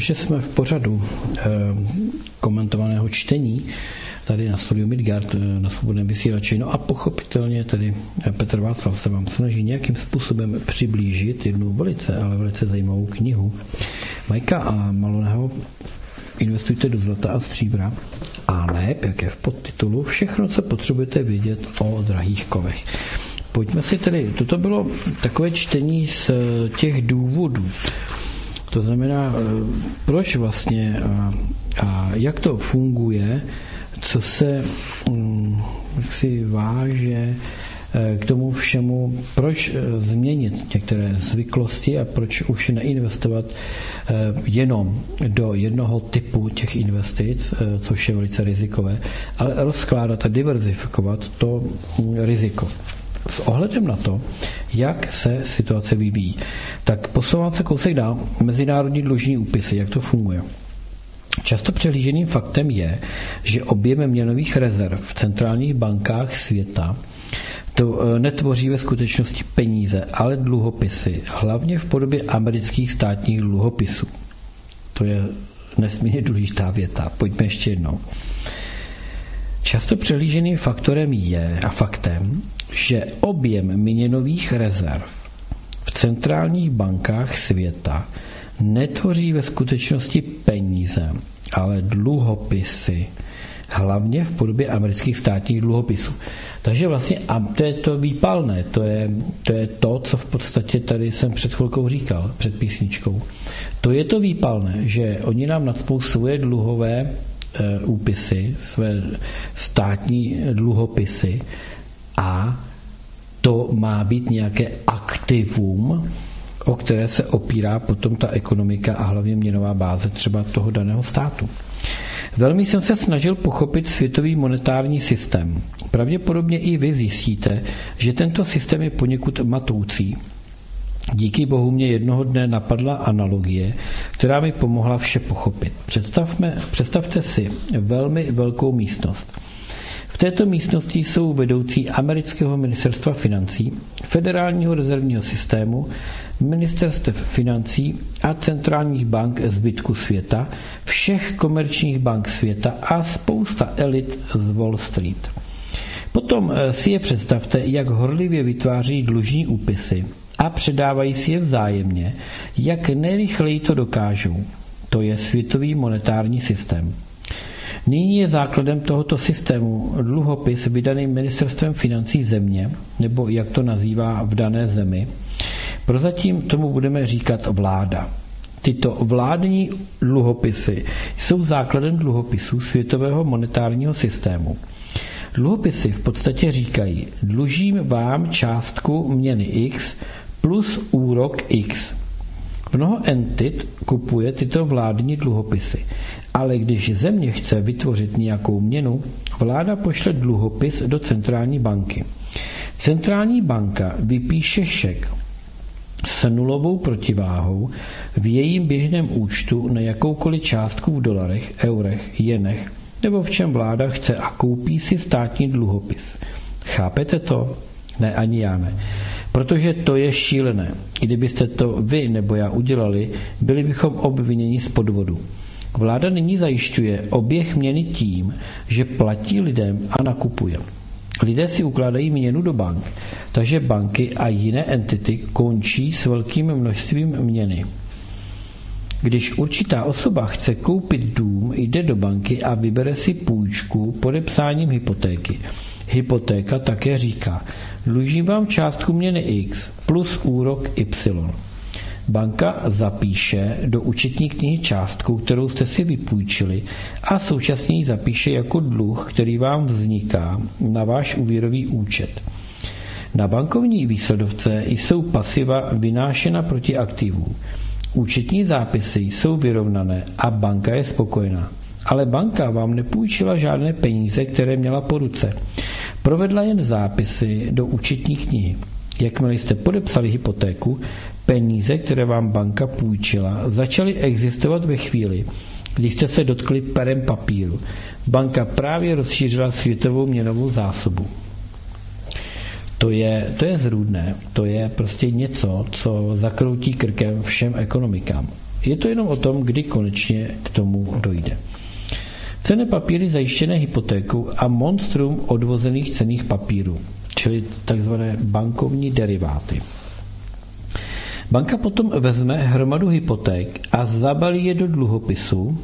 protože jsme v pořadu eh, komentovaného čtení tady na studiu Midgard na Svobodném vysílači. No a pochopitelně tady Petr Václav se vám snaží nějakým způsobem přiblížit jednu velice, ale velice zajímavou knihu Mikea a Maloneho Investujte do zlata a stříbra, a ne, jak je v podtitulu, všechno, co potřebujete vědět o drahých kovech. Pojďme si tedy, toto bylo takové čtení z těch důvodů. To znamená, proč vlastně a, a jak to funguje, co se jak si váže k tomu všemu, proč změnit některé zvyklosti a proč už neinvestovat jenom do jednoho typu těch investic, což je velice rizikové, ale rozkládat a diverzifikovat to riziko. S ohledem na to, jak se situace vyvíjí. Tak posouvat se kousek dál, mezinárodní dlužní úpisy, jak to funguje. Často přehlíženým faktem je, že objem měnových rezerv v centrálních bankách světa to netvoří ve skutečnosti peníze, ale dluhopisy, hlavně v podobě amerických státních dluhopisů. To je nesmírně důležitá věta. Pojďme ještě jednou. Často přehlíženým faktorem je a faktem, že objem měnových rezerv v centrálních bankách světa netvoří ve skutečnosti peníze, ale dluhopisy, hlavně v podobě amerických státních dluhopisů. Takže vlastně, a to je to výpalné, to je, to je to, co v podstatě tady jsem před chvilkou říkal, před písničkou. To je to výpalné, že oni nám nacpou svoje dluhové e, úpisy, své státní dluhopisy a to má být nějaké aktivum, o které se opírá potom ta ekonomika a hlavně měnová báze třeba toho daného státu. Velmi jsem se snažil pochopit světový monetární systém. Pravděpodobně i vy zjistíte, že tento systém je poněkud matoucí. Díky bohu mě jednoho dne napadla analogie, která mi pomohla vše pochopit. Představme, představte si velmi velkou místnost. V této místnosti jsou vedoucí amerického ministerstva financí, federálního rezervního systému, ministerstev financí a centrálních bank zbytku světa, všech komerčních bank světa a spousta elit z Wall Street. Potom si je představte, jak horlivě vytváří dlužní úpisy a předávají si je vzájemně, jak nejrychleji to dokážou. To je světový monetární systém. Nyní je základem tohoto systému dluhopis vydaný ministerstvem financí země, nebo jak to nazývá v dané zemi. Prozatím tomu budeme říkat vláda. Tyto vládní dluhopisy jsou základem dluhopisů světového monetárního systému. Dluhopisy v podstatě říkají, dlužím vám částku měny X plus úrok X. Mnoho entit kupuje tyto vládní dluhopisy, ale když země chce vytvořit nějakou měnu, vláda pošle dluhopis do centrální banky. Centrální banka vypíše šek s nulovou protiváhou v jejím běžném účtu na jakoukoliv částku v dolarech, eurech, jenech nebo v čem vláda chce a koupí si státní dluhopis. Chápete to? Ne, ani já ne. Protože to je šílené. Kdybyste to vy nebo já udělali, byli bychom obviněni z podvodu. Vláda nyní zajišťuje oběh měny tím, že platí lidem a nakupuje. Lidé si ukládají měnu do bank, takže banky a jiné entity končí s velkým množstvím měny. Když určitá osoba chce koupit dům, jde do banky a vybere si půjčku podepsáním hypotéky. Hypotéka také říká, dlužím vám částku měny X plus úrok Y. Banka zapíše do účetní knihy částku, kterou jste si vypůjčili a současně ji zapíše jako dluh, který vám vzniká na váš úvěrový účet. Na bankovní výsledovce jsou pasiva vynášena proti aktivům. Účetní zápisy jsou vyrovnané a banka je spokojená. Ale banka vám nepůjčila žádné peníze, které měla po ruce. Provedla jen zápisy do účetní knihy. Jakmile jste podepsali hypotéku, peníze, které vám banka půjčila, začaly existovat ve chvíli, kdy jste se dotkli perem papíru. Banka právě rozšířila světovou měnovou zásobu. To je, to je zrůdné, to je prostě něco, co zakroutí krkem všem ekonomikám. Je to jenom o tom, kdy konečně k tomu dojde. Cenné papíry zajištěné hypotékou a monstrum odvozených cenných papírů, čili takzvané bankovní deriváty. Banka potom vezme hromadu hypoték a zabalí je do dluhopisu,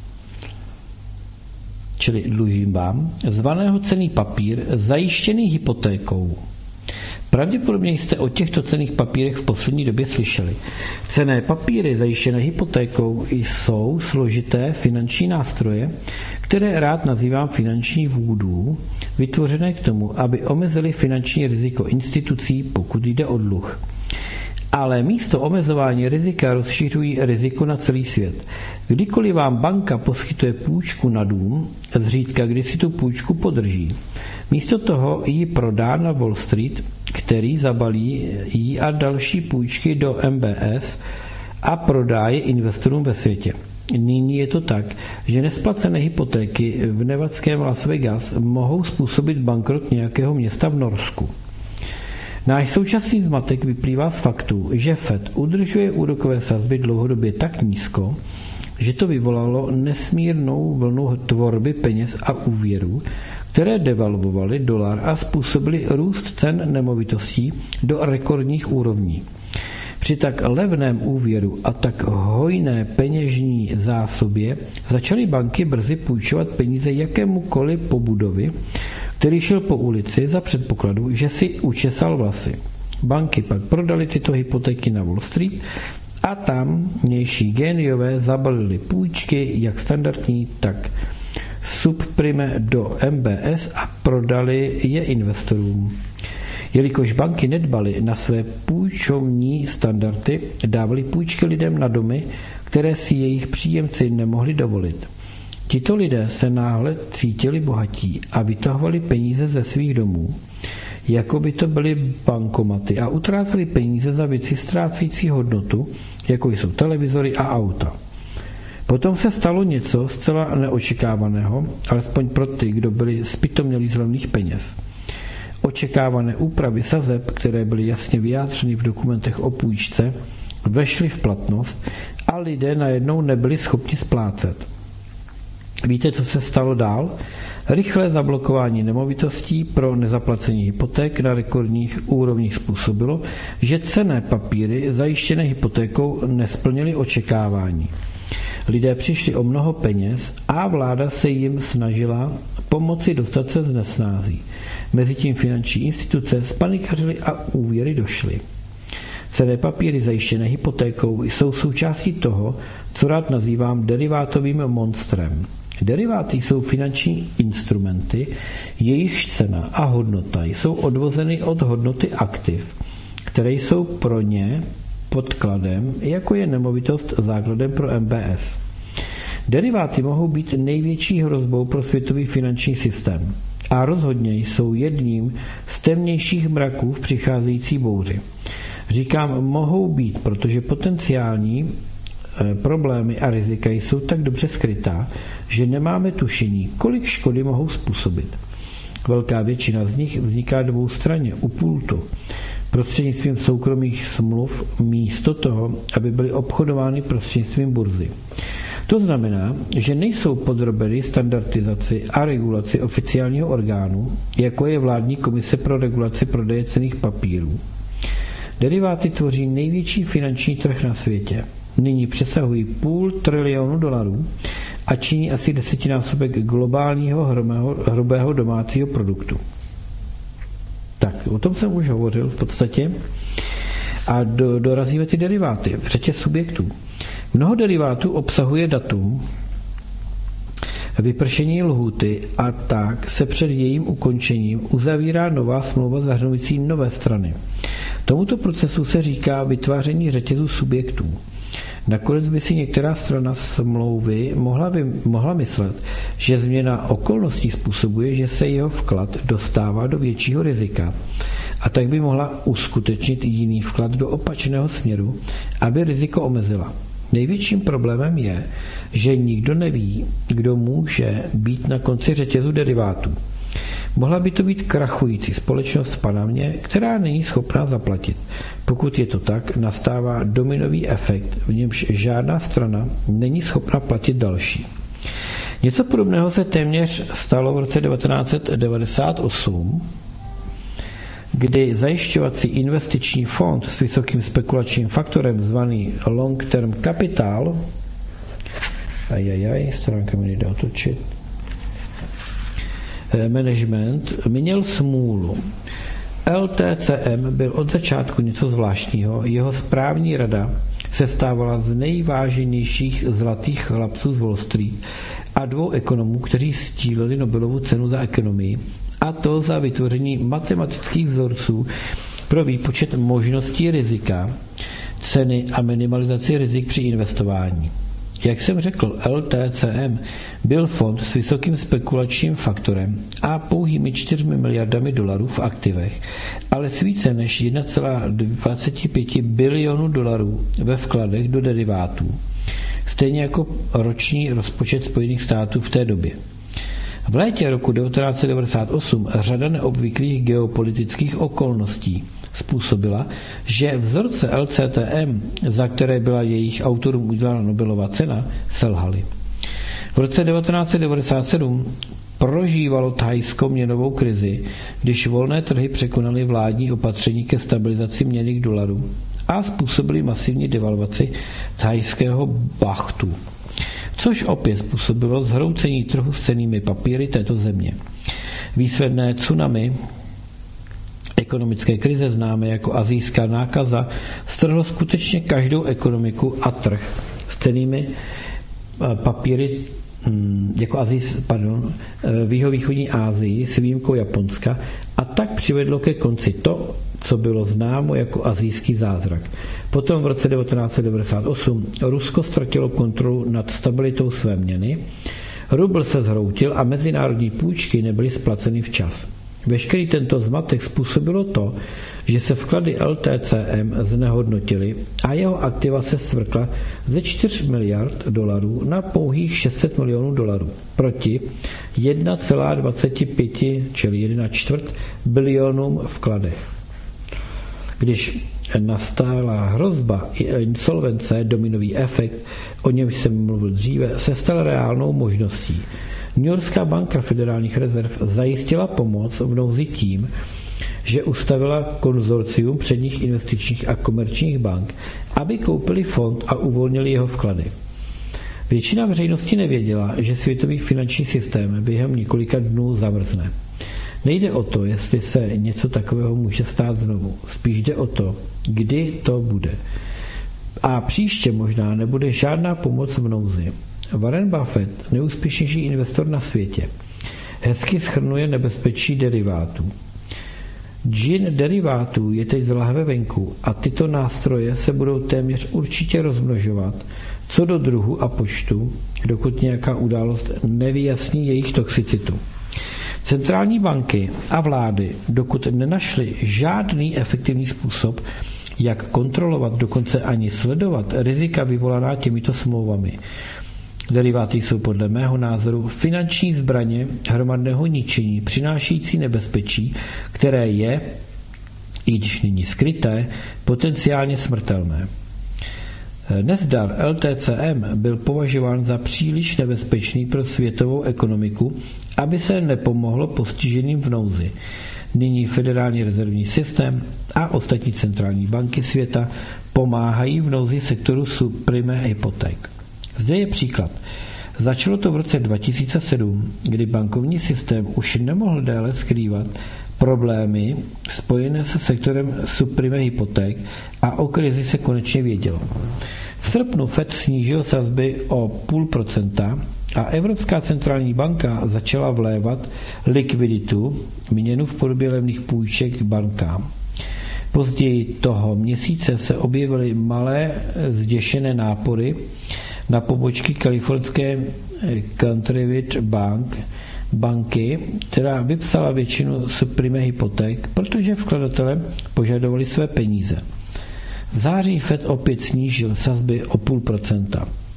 čili dlužím vám, zvaného cenný papír zajištěný hypotékou. Pravděpodobně jste o těchto cenných papírech v poslední době slyšeli. Cenné papíry zajištěné hypotékou jsou složité finanční nástroje, které rád nazývám finanční vůdů, vytvořené k tomu, aby omezily finanční riziko institucí, pokud jde o dluh. Ale místo omezování rizika rozšiřují riziko na celý svět. Kdykoliv vám banka poskytuje půjčku na dům, zřídka kdy si tu půjčku podrží. Místo toho ji prodá na Wall Street, který zabalí jí a další půjčky do M B S a prodá je investorům ve světě. Nyní je to tak, že nesplacené hypotéky v nevadském Las Vegas mohou způsobit bankrot nějakého města v Norsku. Náš současný zmatek vyplývá z faktu, že Fed udržuje úrokové sazby dlouhodobě tak nízko, že to vyvolalo nesmírnou vlnu tvorby peněz a úvěrů, které devalvovaly dolar a způsobily růst cen nemovitostí do rekordních úrovní. Při tak levném úvěru a tak hojné peněžní zásobě začaly banky brzy půjčovat peníze jakémukoliv pobudovi, který šel po ulici za předpokladu, že si učesal vlasy. Banky pak prodaly tyto hypotéky na Wall Street a tam nější géniové zabalili půjčky jak standardní, tak subprime do M B S a prodali je investorům. Jelikož banky nedbaly na své půjčovní standardy, dávali půjčky lidem na domy, které si jejich příjemci nemohli dovolit. Tito lidé se náhle cítili bohatí a vytahovali peníze ze svých domů, jako by to byly bankomaty, a utráceli peníze za věci ztrácející hodnotu, jako jsou televizory a auta. Potom se stalo něco zcela neočekávaného, alespoň pro ty, kdo byli zpytomělí z levných peněz. Očekávané úpravy sazeb, které byly jasně vyjádřeny v dokumentech o půjčce, vešly v platnost a lidé najednou nebyli schopni splácet. Víte, co se stalo dál? Rychlé zablokování nemovitostí pro nezaplacení hypoték na rekordních úrovních způsobilo, že cenné papíry zajištěné hypotékou nesplnily očekávání. Lidé přišli o mnoho peněz a vláda se jim snažila pomoci dostat se z nesnází. Mezitím finanční instituce spanikařily a úvěry došly. Cenné papíry zajištěné hypotékou jsou součástí toho, co rád nazývám derivátovým monstrem. Deriváty jsou finanční instrumenty, jejichž cena a hodnota jsou odvozeny od hodnoty aktiv, které jsou pro ně podkladem, jako je nemovitost základem pro M B S. Deriváty mohou být největší hrozbou pro světový finanční systém a rozhodně jsou jedním z temnějších mraků v přicházející bouři. Říkám mohou být, protože potenciální problémy a rizika jsou tak dobře skrytá, že nemáme tušení, kolik škody mohou způsobit. Velká většina z nich vzniká dvoustranně u pultu, prostřednictvím soukromých smluv místo toho, aby byly obchodovány prostřednictvím burzy. To znamená, že nejsou podrobeny standardizaci a regulaci oficiálního orgánu, jako je vládní komise pro regulaci prodeje cenných papírů. Deriváty tvoří největší finanční trh na světě. Nyní přesahují půl trilionu dolarů a činí asi desetinásobek globálního hrubého domácího produktu. Tak, o tom jsem už hovořil v podstatě. A do, dorazíme ty deriváty, řetěz subjektů. Mnoho derivátů obsahuje datum vypršení lhůty a tak se před jejím ukončením uzavírá nová smlouva zahrnující nové strany. Tomuto procesu se říká vytváření řetězu subjektů. Nakonec by si některá strana smlouvy mohla, by, mohla myslet, že změna okolností způsobuje, že se jeho vklad dostává do většího rizika a tak by mohla uskutečnit jiný vklad do opačného směru, aby riziko omezila. Největším problémem je, že nikdo neví, kdo může být na konci řetězu derivátů. Mohla by to být krachující společnost v Panamě, která není schopná zaplatit. Pokud je to tak, nastává dominový efekt, v němž žádná strana není schopna platit další. Něco podobného se téměř stalo v roce devatenáct set devadesát osm, kdy zajišťovací investiční fond s vysokým spekulačním faktorem zvaný Long Term Capital, ajajaj, stránka mi nejde otočit, management, měl smůlu. L T C M byl od začátku něco zvláštního, jeho správní rada se stávala z nejváženějších zlatých chlapců z Wall Street a dvou ekonomů, kteří stíleli Nobelovu cenu za ekonomii, a to za vytvoření matematických vzorců pro výpočet možností rizika, ceny a minimalizaci rizik při investování. Jak jsem řekl, L T C M byl fond s vysokým spekulačním faktorem a pouhými čtyřmi miliardami dolarů v aktivech, ale s více než jedna celá dvacet pět bilionů dolarů ve vkladech do derivátů, stejně jako roční rozpočet Spojených států v té době. V létě roku devatenáct set devadesát osm řada neobvyklých geopolitických okolností způsobila, že vzorce L C T M, za které byla jejich autorům udělána Nobelova cena, selhaly. V roce devatenáct set devadesát sedm prožívalo Thajsko měnovou krizi, když volné trhy překonaly vládní opatření ke stabilizaci měny k dolaru a způsobily masivní devalvaci thajského bahtu, což opět způsobilo zhroucení trhu s cennými papíry této země. Výsledné tsunami ekonomické krize, známé jako asijská nákaza, strhlo skutečně každou ekonomiku a trh s cennými papíry jako Azijs, pardon, v jihovýchodní Asii s výjimkou Japonska, a tak přivedlo ke konci to, co bylo známo jako asijský zázrak. Potom v roce devatenáct set devadesát osm Rusko ztratilo kontrolu nad stabilitou své měny, rubl se zhroutil a mezinárodní půjčky nebyly splaceny včas. Veškerý tento zmatek způsobilo to, že se vklady L T C M znehodnotily a jeho aktiva se svrkla ze čtyř miliard dolarů na pouhých šest set milionů dolarů proti jedna celá dvacet pět, čili jedna čtvrt bilionům vkladech. Když nastala hrozba insolvence, dominový efekt, o němž jsem mluvil dříve, se stal reálnou možností. New Yorkská banka federálních rezerv zajistila pomoc v nouzi tím, že ustavila konzorcium předních investičních a komerčních bank, aby koupili fond a uvolnili jeho vklady. Většina veřejnosti nevěděla, že světový finanční systém během několika dnů zamrzne. Nejde o to, jestli se něco takového může stát znovu. Spíš jde o to, kdy to bude. A příště možná nebude žádná pomoc v nouzi. Warren Buffett, nejúspěšnější investor na světě, hezky shrnuje nebezpečí derivátů. Džin derivátů je teď z lahve venku a tyto nástroje se budou téměř určitě rozmnožovat co do druhu a počtu, dokud nějaká událost nevyjasní jejich toxicitu. Centrální banky a vlády, dokud nenašly žádný efektivní způsob, jak kontrolovat, dokonce ani sledovat rizika vyvolaná těmito smlouvami. Deriváty jsou podle mého názoru finanční zbraně hromadného ničení, přinášející nebezpečí, které je, i když není skryté, potenciálně smrtelné. Nezdar L T C M byl považován za příliš nebezpečný pro světovou ekonomiku, aby se nepomohlo postiženým v nouzi. Nyní Federální rezervní systém a ostatní centrální banky světa pomáhají v nouzi sektoru subprime hypoték. Zde je příklad. Začalo to v roce dva tisíce sedm, kdy bankovní systém už nemohl déle skrývat problémy spojené se sektorem subprime hypoték a o krizi se konečně vědělo. V srpnu Fed snížil sazby o půl procenta a Evropská centrální banka začala vlévat likviditu, měnu v podobě levných půjček bankám. Později toho měsíce se objevily malé zděšené nápory na pobočky kalifornské Countrywide Bank, banky, která vypsala většinu subprime hypoték, protože vkladatelé požadovali své peníze. V září Fed opět snížil sazby o půl procenta.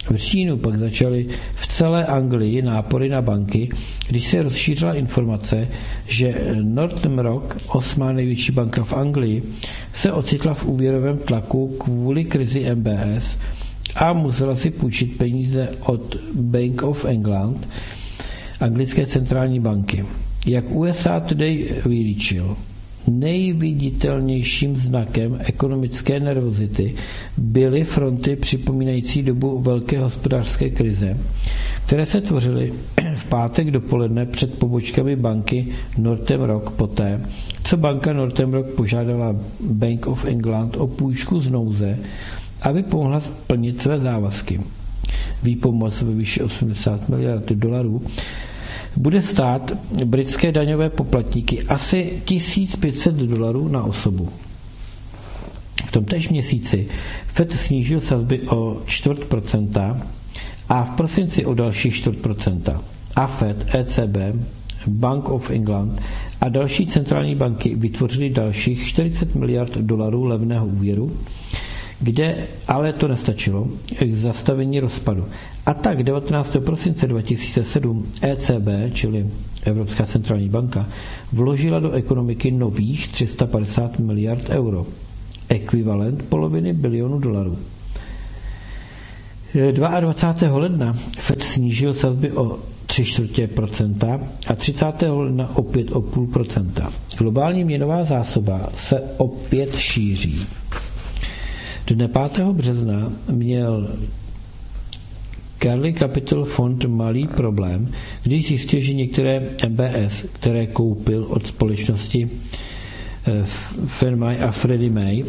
V říjnu pak začaly v celé Anglii nápory na banky, když se rozšířila informace, že Northern Rock, osmá největší banka v Anglii, se ocitla v úvěrovém tlaku kvůli krizi M B S a musela si půjčit peníze od Bank of England, anglické centrální banky. Jak U S A Today vylíčil, nejviditelnějším znakem ekonomické nervozity byly fronty připomínající dobu velké hospodářské krize, které se tvořily v pátek dopoledne před pobočkami banky Northern Rock poté, co banka Northern Rock požádala Bank of England o půjčku z nouze, aby pomohla splnit své závazky. Výpomoc ve výši osmdesát miliard dolarů bude stát britské daňové poplatníky asi tisíc pět set dolarů na osobu. V tomtéž měsíci Fed snížil sazby o čtvrt procenta a v prosinci o další čtvrt procenta. A Fed, E C B, Bank of England a další centrální banky vytvořily dalších čtyřicet miliard dolarů levného úvěru, kde ale to nestačilo k zastavení rozpadu. A tak devatenáctého prosince dva tisíce sedm E C B, čili Evropská centrální banka, vložila do ekonomiky nových tři sta padesát miliard euro, ekvivalent poloviny bilionu dolarů. dvacátého druhého ledna Fed snížil sazby o tři čtvrtě procenta a třicátého ledna opět o půl procenta. Globální měnová zásoba se opět šíří. Dne pátého března měl Carlyle Capital Fund malý problém, když zjistil, že některé M B S, které koupil od společnosti Fannie Mae a Freddie Mae,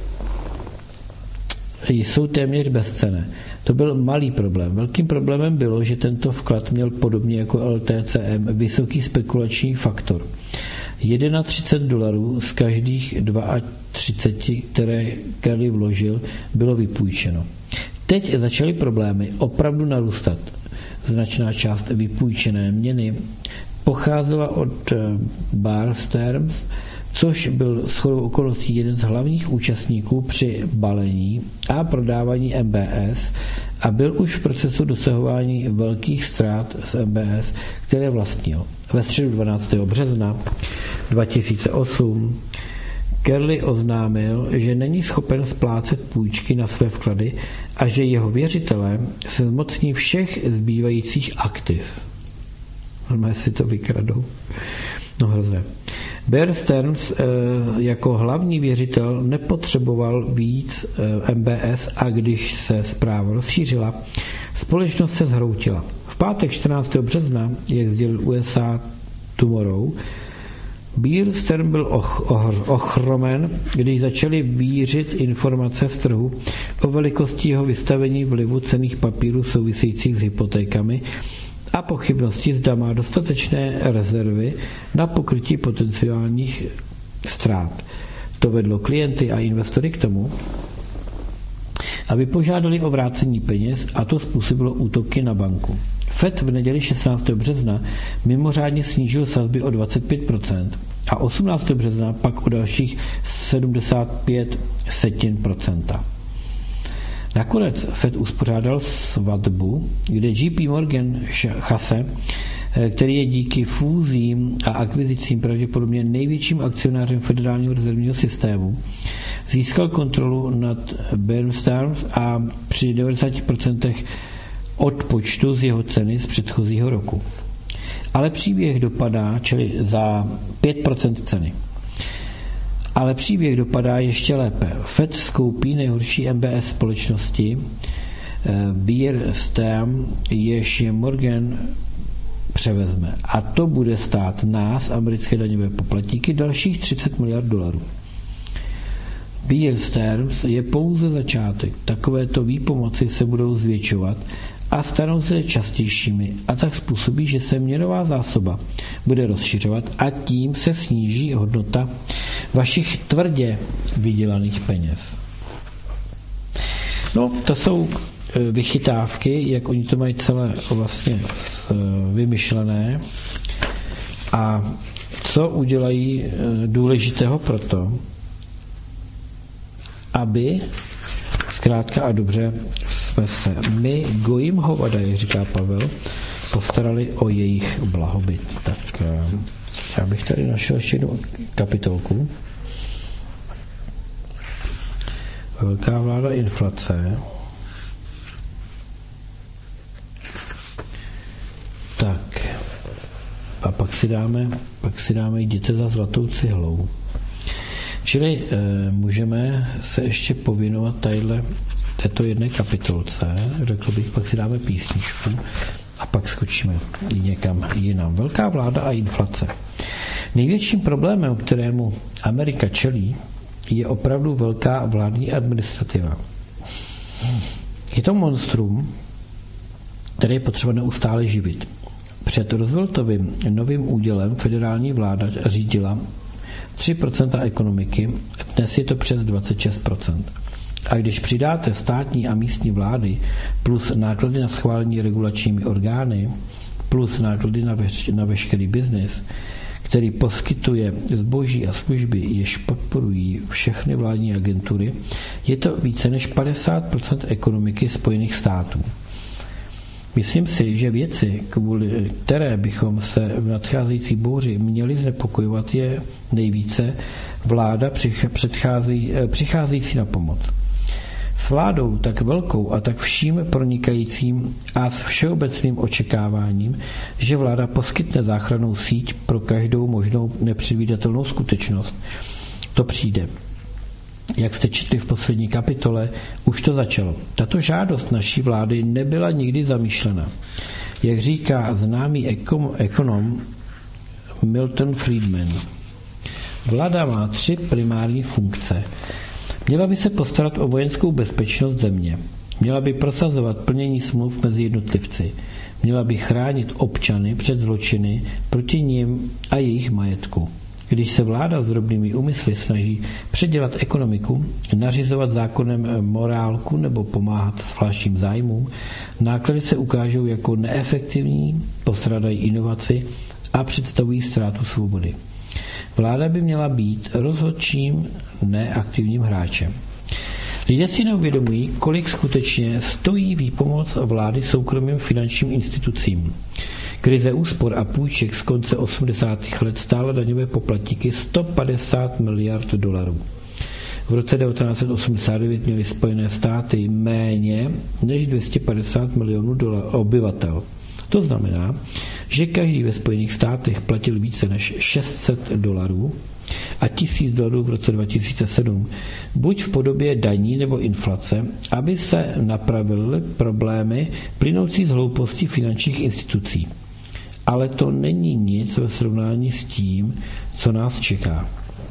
jsou téměř bezcenné. To byl malý problém. Velkým problémem bylo, že tento vklad měl podobně jako L T C M vysoký spekulační faktor. třicet jedna dolarů z každých třicet dva, které Carlyle vložil, bylo vypůjčeno. Teď začaly problémy opravdu narůstat. Značná část vypůjčené měny pocházela od Bear Stearns, což byl shodou okolností jeden z hlavních účastníků při balení a prodávání M B S a byl už v procesu dosahování velkých ztrát z M B S, které vlastnil. Ve středu dvanáctého března dva tisíce osm Carlyle oznámil, že není schopen splácet půjčky na své vklady a že jeho věřitelé se zmocní všech zbývajících aktiv. Normálně si to vykradou. No hrozné. Bear Stearns jako hlavní věřitel nepotřeboval víc M B S a když se zpráva rozšířila, společnost se zhroutila. V pátek čtrnáctého března, jak sdělil U S A Tomorrow, Bear Stearns byl och, och, ochromen, když začaly vířit informace z trhu o velikosti jeho vystavení vlivu cenných papírů souvisejících s hypotékami a pochybnosti, zda má dostatečné rezervy na pokrytí potenciálních ztrát. To vedlo klienty a investory k tomu, aby požádali o vrácení peněz a to způsobilo útoky na banku. Fed v neděli šestnáctého března mimořádně snížil sazby o dvacet pět procent a osmnáctého března pak o dalších sedmdesát pět setin procenta. Nakonec Fed uspořádal svatbu, kde J P Morgan Chase, který je díky fúzím a akvizicím pravděpodobně největším akcionářem federálního rezervního systému, získal kontrolu nad Bear Stearns a při devadesát procent odpočtu z jeho ceny z předchozího roku. Ale příběh dopadá, čili za pět procent ceny. Ale příběh dopadá ještě lépe. Fed skoupí nejhorší M B S společnosti Bear Stearns, jež je Morgan převezme. A to bude stát nás, americké daňové poplatníky, dalších třicet miliard dolarů. Bear Stearns je pouze začátek. Takovéto výpomoci se budou zvětšovat a stanou se častějšími a tak způsobí, že se měnová zásoba bude rozšiřovat a tím se sníží hodnota vašich tvrdě vydělaných peněz. No, to jsou vychytávky, jak oni to mají celé vlastně vymyšlené a co udělají důležitého proto, aby zkrátka a dobře jsme se my, gojim hovadaj, říká Pavel, postarali o jejich blahobyt. Tak já bych tady našel ještě jednu kapitolku. Velká vláda inflace. Tak. A pak si dáme, pak si dáme jděte za zlatou cihlou. Čili e, můžeme se ještě pověnovat tadyhle této jedné kapitolce, řekl bych, pak si dáme písničku a pak skočíme někam jinam. Velká vláda a inflace. Největším problémem, kterému Amerika čelí, je opravdu velká vládní administrativa. Je to monstrum, které je potřeba neustále živit. Před Rooseveltovým novým údělem federální vláda řídila tři procenta ekonomiky, dnes je to přes dvacet šest procent. A když přidáte státní a místní vlády plus náklady na schválení regulačními orgány plus náklady na, veš- na veškerý biznis, který poskytuje zboží a služby, jež podporují všechny vládní agentury, je to více než padesát procent ekonomiky Spojených států. Myslím si, že věci, kvůli které bychom se v nadcházející bouři měli znepokojovat, je nejvíce vláda přichází, přicházející na pomoc. S vládou tak velkou a tak vším pronikajícím a s všeobecným očekáváním, že vláda poskytne záchrannou síť pro každou možnou nepředvídatelnou skutečnost, to přijde. Jak jste četli v poslední kapitole, už to začalo. Tato žádost naší vlády nebyla nikdy zamýšlena. Jak říká známý ekonom Milton Friedman, vláda má tři primární funkce. Měla by se postarat o vojenskou bezpečnost země. Měla by prosazovat plnění smluv mezi jednotlivci. Měla by chránit občany před zločiny proti nim a jejich majetku. Když se vláda s drobnými úmysly snaží předělat ekonomiku, nařizovat zákonem morálku nebo pomáhat zvláštním zájmům, náklady se ukážou jako neefektivní, postrádají inovaci a představují ztrátu svobody. Vláda by měla být rozhodčím, neaktivním hráčem. Lidé si neuvědomují, kolik skutečně stojí výpomoc vlády soukromým finančním institucím. Krize úspor a půjček z konce osmdesátých let stála daňové poplatníky sto padesát miliard dolarů. V roce devatenáct set osmdesát devět měly Spojené státy méně než dvě stě padesát milionů dolar, obyvatel. To znamená, že každý ve Spojených státech platil více než šest set dolarů a tisíc dolarů v roce dva tisíce sedm, buď v podobě daní nebo inflace, aby se napravily problémy plynoucí z hlouposti finančních institucí. Ale to není nic ve srovnání s tím, co nás čeká.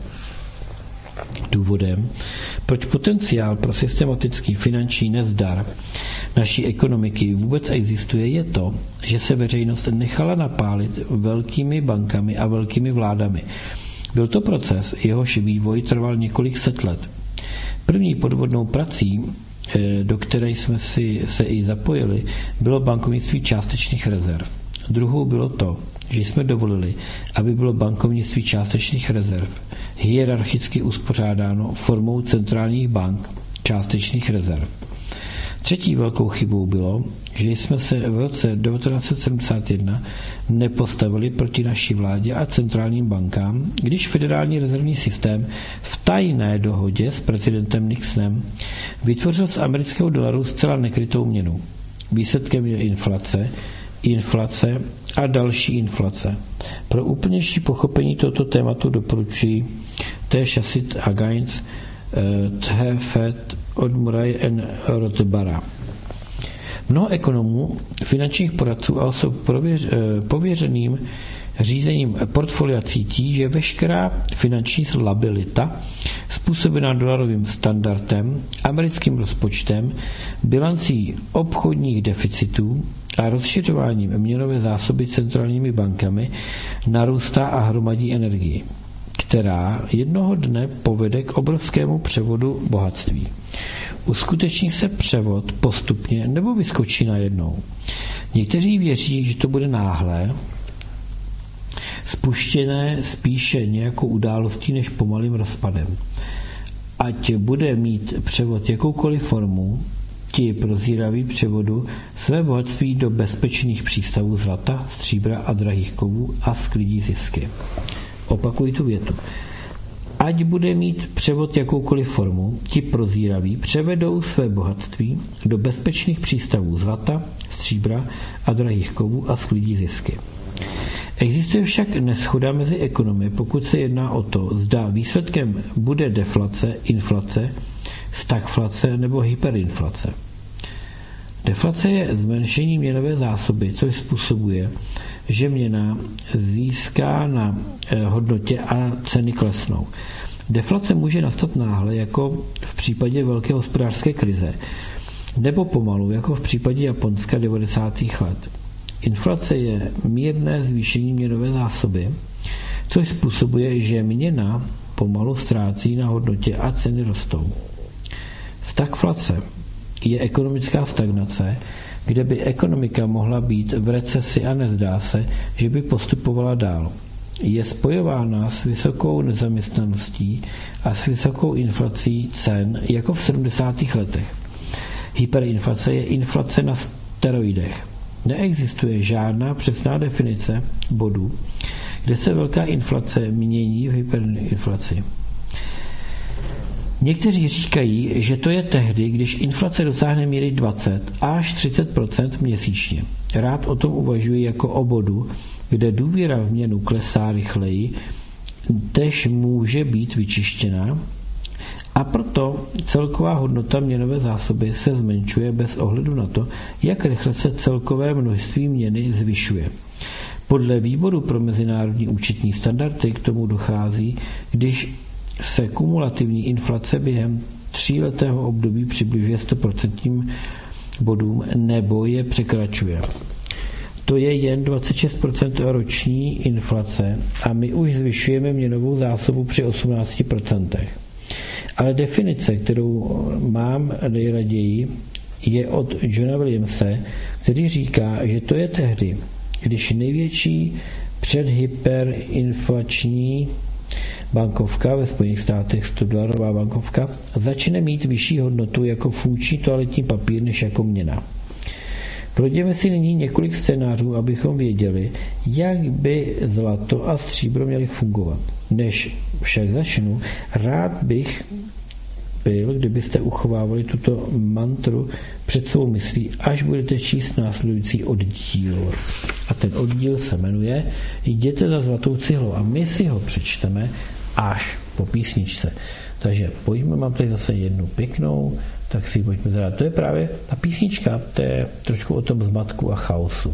Důvodem, proč potenciál pro systematický finanční nezdar naší ekonomiky vůbec existuje, je to, že se veřejnost nechala napálit velkými bankami a velkými vládami. Byl to proces, jehož vývoj trval několik set let. První podvodnou prací, do které jsme si se i zapojili, bylo bankovnictví částečných rezerv. Druhou bylo to, že jsme dovolili, aby bylo bankovnictví částečných rezerv hierarchicky uspořádáno formou centrálních bank částečných rezerv. Třetí velkou chybou bylo, že jsme se v roce devatenáct set sedmdesát jedna nepostavili proti naší vládě a centrálním bankám, když federální rezervní systém v tajné dohodě s prezidentem Nixonem vytvořil z amerického dolaru zcela nekrytou měnu. Výsledkem je inflace, inflace a další inflace. Pro úplnější pochopení tohoto tématu doporučuji T. Shassit a Gaines, T. Fed od Murray and Rothbara. Mnoho ekonomů, finančních poradců a osob pověřeným řízením portfolia cítí, že veškerá finanční stabilita způsobená dolarovým standardem, americkým rozpočtem, bilancí obchodních deficitů a rozšiřováním měnové zásoby centrálními bankami narůstá a hromadí energii, která jednoho dne povede k obrovskému převodu bohatství. Uskuteční se převod postupně nebo vyskočí najednou. Někteří věří, že to bude náhlé, spuštěné spíše nějakou událostí než pomalým rozpadem. Ať bude mít převod jakoukoliv formu, Ti prozíraví převodu své bohatství do bezpečných přístavů zlata, stříbra a drahých kovů a sklidí zisky. Opakuji tu větu. Ať bude mít převod jakoukoliv formu, ti prozíraví převedou své bohatství do bezpečných přístavů zlata, stříbra a drahých kovů a sklidí zisky. Existuje však neshoda mezi ekonomy, pokud se jedná o to, zda výsledkem bude deflace, inflace, stagflace nebo hyperinflace. Deflace je zmenšení měnové zásoby, což způsobuje, že měna získá na hodnotě a ceny klesnou. Deflace může nastat náhle, jako v případě velké hospodářské krize, nebo pomalu, jako v případě Japonska devadesátých let. Inflace je mírné zvýšení měnové zásoby, což způsobuje, že měna pomalu ztrácí na hodnotě a ceny rostou. Stagflace je ekonomická stagnace, kde by ekonomika mohla být v recesi a nezdá se, že by postupovala dál. Je spojována s vysokou nezaměstnaností a s vysokou inflací cen, jako v sedmdesátých letech. Hyperinflace je inflace na steroidech. Neexistuje žádná přesná definice bodu, kde se velká inflace mění v hyperinflaci. Někteří říkají, že to je tehdy, když inflace dosáhne míry dvacet až třicet procent měsíčně. Rád o tom uvažuji jako o bodu, kde důvěra v měnu klesá rychleji, tež může být vyčištěna, a proto celková hodnota měnové zásoby se zmenšuje bez ohledu na to, jak rychle se celkové množství měny zvyšuje. Podle Výboru pro mezinárodní účetní standardy k tomu dochází, když se kumulativní inflace během tříletého období přibližuje sto procent bodům nebo je překračuje. To je jen dvacet šest procent roční inflace a my už zvyšujeme měnovou zásobu při osmnácti procentech. Ale definice, kterou mám nejraději, je od Johna Williamse, který říká, že to je tehdy, když největší předhyperinflační bankovka ve Spojených státech, sto dolarová bankovka, začne mít vyšší hodnotu jako funkční toaletní papír než jako měna. Projdeme si nyní několik scénářů, abychom věděli, jak by zlato a stříbro měly fungovat. Než však začnu, rád bych byl, kdybyste uchovávali tuto mantru před svou myslí, až budete číst následující oddíl. A ten oddíl se jmenuje Jděte za zlatou cihlou a my si ho přečteme až po písničce. Takže pojďme, mám tady zase jednu pěknou, tak si ji pojďme zahrát. To je právě ta písnička, to je trošku o tom zmatku a chaosu.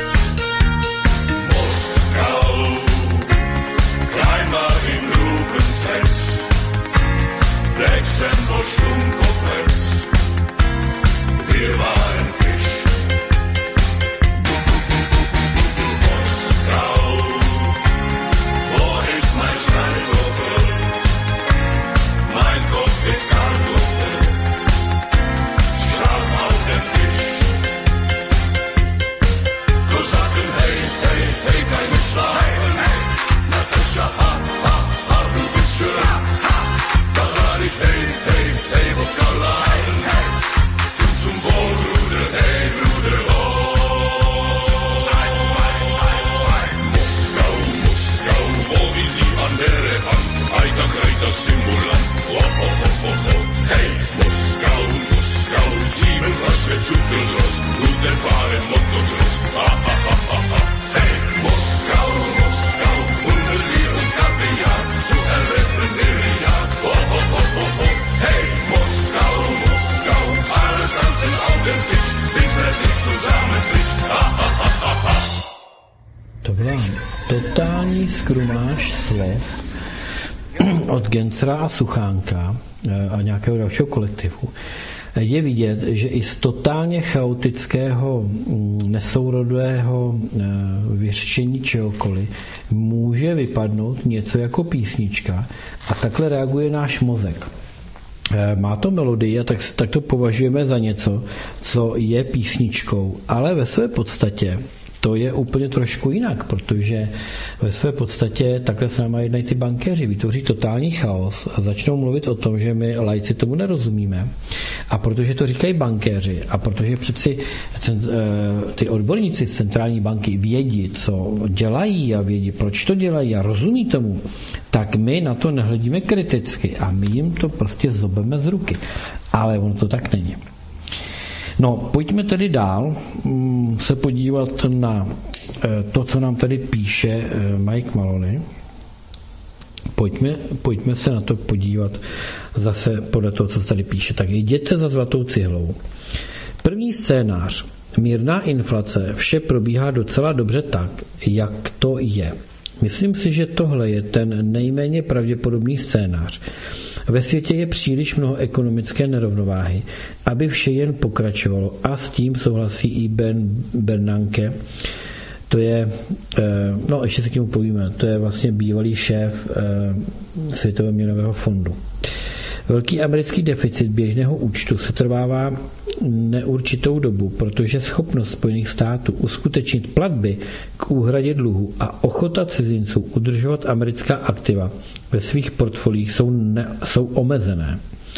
Moskau, Kleinmar im Lubens muskellos, gute fahren Motocross. Ha, ha, ha, ha, ha. Hey, Moskau, Moskau, unter Bier und Kaviar, zu erretten Milliard. Ho, ho, ho, ho, ho. Hey, Moskau, Moskau, alles tanzen auf dem Tisch, bis wir sich zusammenfliegt. Ha, ha, ha, ha, ha. To byla totální skrumáž slov od Gensera a Suchánka a nějakého dalšího kolektivu. Je vidět, že i z totálně chaotického, nesourodého vyřčení čehokoliv může vypadnout něco jako písnička a takhle reaguje náš mozek. Má to melodii a tak, tak to považujeme za něco, co je písničkou, ale ve své podstatě to je úplně trošku jinak, protože ve své podstatě takhle s náma jednají ty bankéři, vytvoří totální chaos a začnou mluvit o tom, že my laici tomu nerozumíme. A protože to říkají bankéři a protože přeci ty odborníci z centrální banky vědí, co dělají a vědí, proč to dělají a rozumí tomu, tak my na to nehledíme kriticky a my jim to prostě zobeme z ruky. Ale ono to tak není. No, pojďme tedy dál se podívat na to, co nám tady píše Mike Maloney. Pojďme, pojďme se na to podívat zase podle toho, co tady píše. Tak jděte za zlatou cihlou. První scénář. Mírná inflace. Vše probíhá docela dobře tak, jak to je. Myslím si, že tohle je ten nejméně pravděpodobný scénář. Ve světě je příliš mnoho ekonomické nerovnováhy, aby vše jen pokračovalo a s tím souhlasí i Ben Bernanke. To je, no ještě se k němu povíme, to je vlastně bývalý šéf Světového měnového fondu. Velký americký deficit běžného účtu se trvává neurčitou dobu, protože schopnost Spojených států uskutečnit platby k úhradě dluhu a ochota cizinců udržovat americká aktiva ve svých portfoliích jsou, ne, jsou omezené.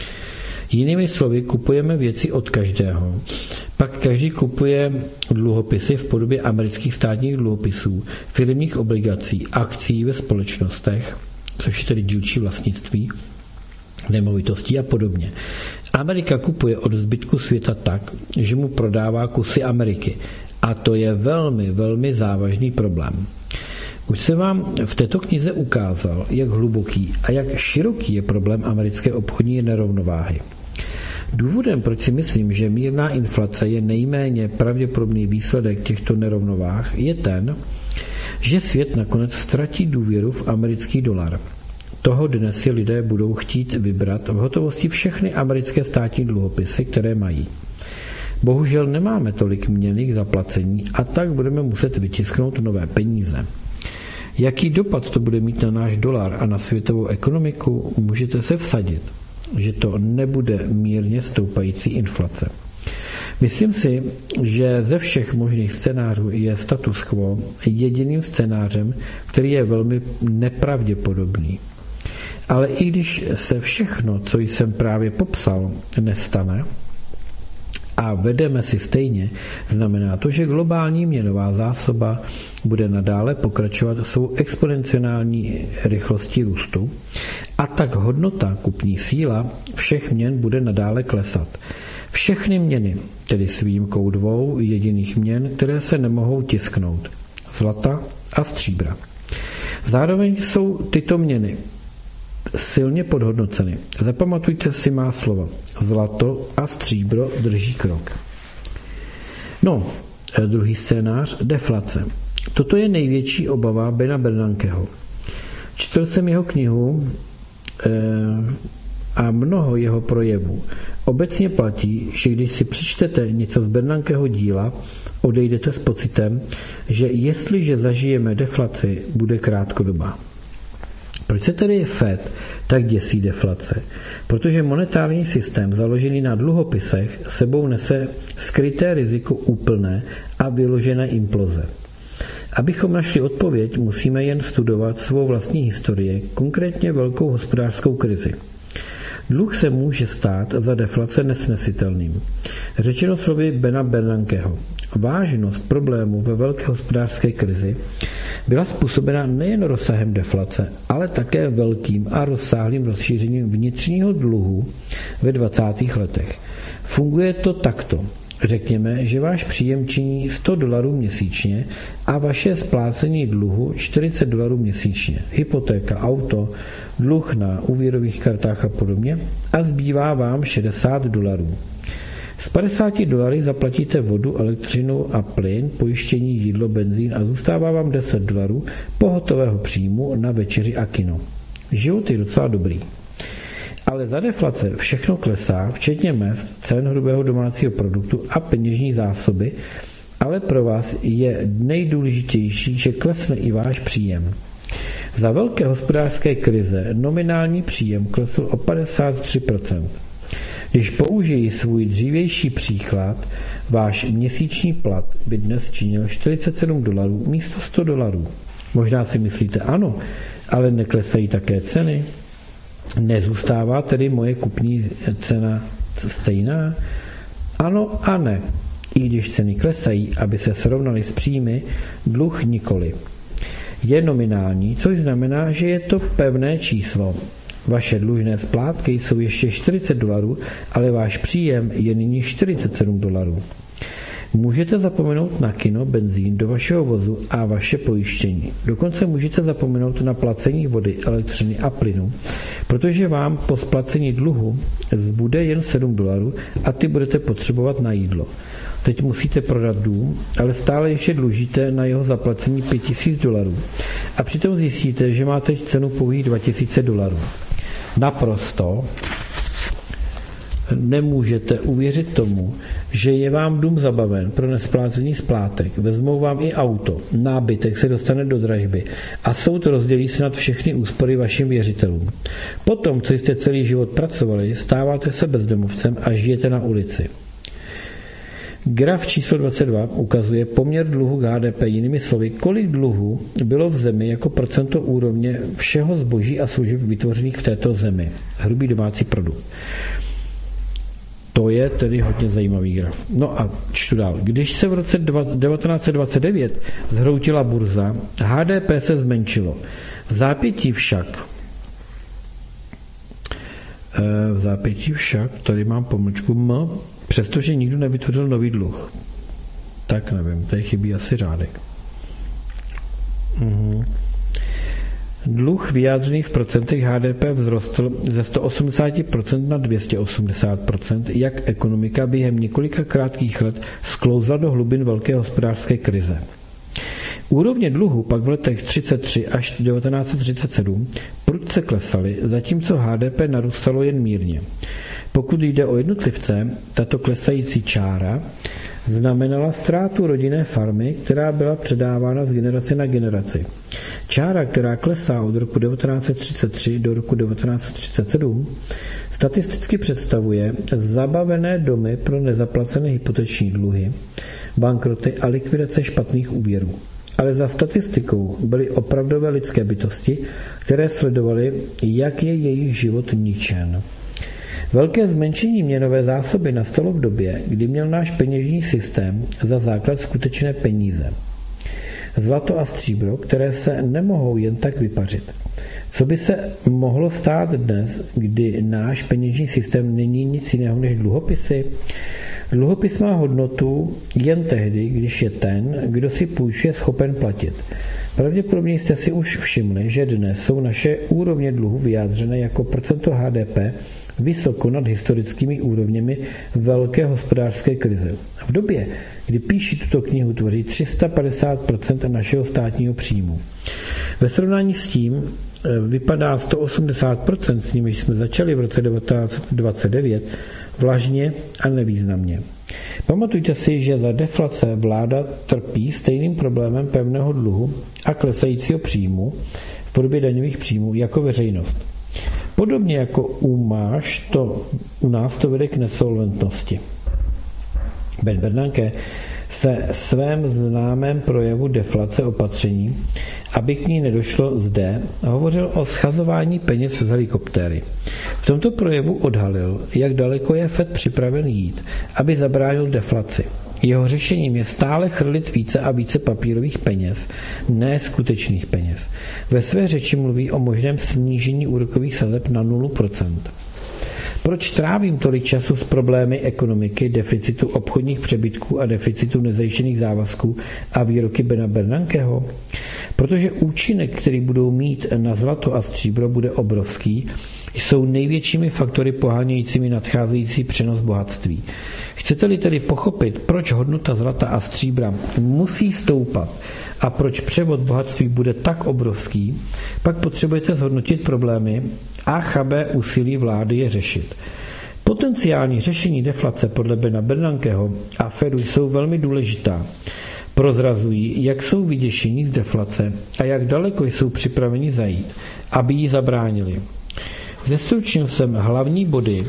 Jinými slovy, kupujeme věci od každého. Pak každý kupuje dluhopisy v podobě amerických státních dluhopisů, firmních obligací, akcí ve společnostech, což je tedy dílčí vlastnictví, nemovitostí a podobně. Amerika kupuje od zbytku světa tak, že mu prodává kusy Ameriky. A to je velmi, velmi závažný problém. Už jsem vám v této knize ukázal, jak hluboký a jak široký je problém americké obchodní nerovnováhy. Důvodem, proč si myslím, že mírná inflace je nejméně pravděpodobný výsledek těchto nerovnováh, je ten, že svět nakonec ztratí důvěru v americký dolar. Toho dnes si lidé budou chtít vybrat v hotovosti všechny americké státní dluhopisy, které mají. Bohužel nemáme tolik měnných zaplacení a tak budeme muset vytisknout nové peníze. Jaký dopad to bude mít na náš dolar a na světovou ekonomiku, můžete se vsadit, že to nebude mírně stoupající inflace. Myslím si, že ze všech možných scénářů je status quo jediným scénářem, který je velmi nepravděpodobný. Ale i když se všechno, co jsem právě popsal, nestane a vedeme si stejně, znamená to, že globální měnová zásoba bude nadále pokračovat svou exponenciální rychlostí růstu a tak hodnota kupní síla všech měn bude nadále klesat. Všechny měny, tedy s výjimkou dvou jediných měn, které se nemohou tisknout, zlata a stříbra. Zároveň jsou tyto měny silně podhodnoceny. Zapamatujte si má slova. Zlato a stříbro drží krok. No, druhý scénář, deflace. Toto je největší obava Bena Bernankeho. Četl jsem jeho knihu eh, a mnoho jeho projevů. Obecně platí, že když si přečtete něco z Bernankeho díla, odejdete s pocitem, že jestliže zažijeme deflaci, bude krátkodobá. Proč se tedy Fed tak děsí deflace? Protože monetární systém založený na dluhopisech sebou nese skryté riziko úplné a vyložené imploze. Abychom našli odpověď, musíme jen studovat svou vlastní historii, konkrétně velkou hospodářskou krizi. Dluh se může stát za deflace nesnesitelným. Řečeno slovy Bena Bernankeho, vážnost problému ve velké hospodářské krizi byla způsobena nejen rozsahem deflace, ale také velkým a rozsáhlým rozšířením vnitřního dluhu ve dvacátých letech. Funguje to takto. Řekněme, že váš příjem činí sto dolarů měsíčně a vaše splácení dluhu čtyřicet dolarů měsíčně. Hypotéka, auto, dluh na úvěrových kartách a podobně a zbývá vám šedesát dolarů. Z padesáti dolary zaplatíte vodu, elektřinu a plyn, pojištění, jídlo, benzín a zůstává vám deset dolarů pohotového příjmu na večeři a kino. Život je docela dobrý. Ale za deflace všechno klesá, včetně mezd, cen hrubého domácího produktu a peněžní zásoby, ale pro vás je nejdůležitější, že klesne i váš příjem. Za velké hospodářské krize nominální příjem klesl o padesát tři procent. Když použijí svůj dřívější příklad, váš měsíční plat by dnes činil čtyřicet sedm dolarů místo sto dolarů. Možná si myslíte, ano, ale neklesají také ceny? Nezůstává tedy moje kupní cena stejná? Ano a ne. I když ceny klesají, aby se srovnaly s příjmy, dluh nikoli. Je nominální, což znamená, že je to pevné číslo. Vaše dlužné splátky jsou ještě čtyřicet dolarů, ale váš příjem je nyní čtyřicet sedm dolarů. Můžete zapomenout na kino, benzín do vašeho vozu a vaše pojištění. Dokonce můžete zapomenout na placení vody, elektřiny a plynu, protože vám po splacení dluhu zbude jen sedm dolarů a ty budete potřebovat na jídlo. Teď musíte prodat dům, ale stále ještě dlužíte na jeho zaplacení pět tisíc dolarů. A přitom zjistíte, že má teď cenu pouhých dva tisíce dolarů. Naprosto nemůžete uvěřit tomu, že je vám dům zabaven pro nesplácení splátek, vezmou vám i auto, nábytek se dostane do dražby a soud rozdělí se nad všechny úspory vašim věřitelům. Potom, co jste celý život pracovali, stáváte se bezdomovcem a žijete na ulici. Graf číslo dvacet dva ukazuje poměr dluhu k H D P, jinými slovy, kolik dluhu bylo v zemi jako procento úrovně všeho zboží a služeb vytvořených v této zemi. Hrubý domácí produkt. To je tedy hodně zajímavý graf. No a čtu dál. Když se v roce devatenáct set dvacet devět zhroutila burza, H D P se zmenšilo. V zápětí však v zápětí však, tady mám pomlčku M, přestože nikdo nevytvořil nový dluh. Tak nevím, tady chybí asi řádek. Mhm. Dluh vyjádřený v procentech H D P vzrostl ze sto osmdesát procent na dvě stě osmdesát procent, jak ekonomika během několika krátkých let sklouzla do hlubin velké hospodářské krize. Úrovně dluhu pak v letech třicet tři až devatenáct set třicet sedm prudce klesaly, zatímco H D P narůstalo jen mírně. Pokud jde o jednotlivce, tato klesající čára znamenala ztrátu rodinné farmy, která byla předávána z generace na generaci. Čára, která klesá od roku devatenáct set třicet tři do roku devatenáct set třicet sedm, statisticky představuje zabavené domy pro nezaplacené hypoteční dluhy, bankroty a likvidace špatných úvěrů. Ale za statistikou byly opravdové lidské bytosti, které sledovaly, jak je jejich život ničen. Velké zmenšení měnové zásoby nastalo v době, kdy měl náš peněžní systém za základ skutečné peníze. Zlato a stříbro, které se nemohou jen tak vypařit. Co by se mohlo stát dnes, kdy náš peněžní systém není nic jiného než dluhopisy? Dluhopis má hodnotu jen tehdy, když je ten, kdo si půjčuje, schopen platit. Pravděpodobně jste si už všimli, že dnes jsou naše úrovně dluhu vyjádřené jako procento H D P vysoko nad historickými úrovněmi velké hospodářské krize. V době, kdy píši tuto knihu, tvoří tři sta padesát procent našeho státního příjmu. Ve srovnání s tím vypadá sto osmdesát procent, s nimiž jsme začali v roce devatenáct set dvacet devět, vlažně a nevýznamně. Pamatujte si, že za deflace vláda trpí stejným problémem pevného dluhu a klesajícího příjmu v podobě daňových příjmů jako veřejnost. Podobně jako u máš, to u nás to vede k nesolventnosti. Ben Bernanke se svém známém projevu deflace opatření, aby k ní nedošlo zde, hovořil o schazování peněz z helikoptéry. V tomto projevu odhalil, jak daleko je Fed připraven jít, aby zabránil deflaci. Jeho řešením je stále chrlit více a více papírových peněz, ne skutečných peněz. Ve své řeči mluví o možném snížení úrokových sazeb na nula procent. Proč trávím tolik času s problémy ekonomiky, deficitu obchodních přebytků a deficitu nezajištěných závazků a výroky Bena Bernankeho? Protože účinek, který budou mít na zlato a stříbro, bude obrovský, jsou největšími faktory pohánějícími nadcházející přenos bohatství. Chcete-li tedy pochopit, proč hodnota zlata a stříbra musí stoupat a proč převod bohatství bude tak obrovský, pak potřebujete zhodnotit problémy a chabé úsilí vlády je řešit. Potenciální řešení deflace podle Bena Bernankeho a Fedu jsou velmi důležitá. Prozrazují, jak jsou vyděšení z deflace a jak daleko jsou připraveni zajít, aby jí zabránili. Zestručnil jsem hlavní body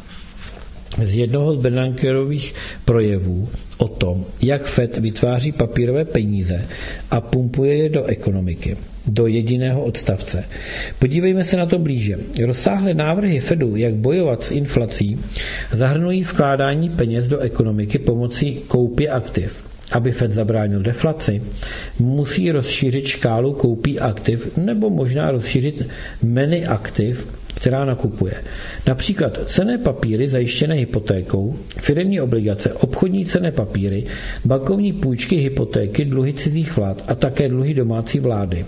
z jednoho z Bernankerových projevů o tom, jak Fed vytváří papírové peníze a pumpuje je do ekonomiky, do jediného odstavce. Podívejme se na to blíže. Rozsáhlé návrhy Fedu, jak bojovat s inflací, zahrnují vkládání peněz do ekonomiky pomocí koupě aktiv. Aby Fed zabránil deflaci, musí rozšířit škálu koupí aktiv nebo možná rozšířit menu aktiv, která nakupuje. Například cenné papíry zajištěné hypotékou, firemní obligace, obchodní cenné papíry, bankovní půjčky, hypotéky, dluhy cizích vlád a také dluhy domácí vlády.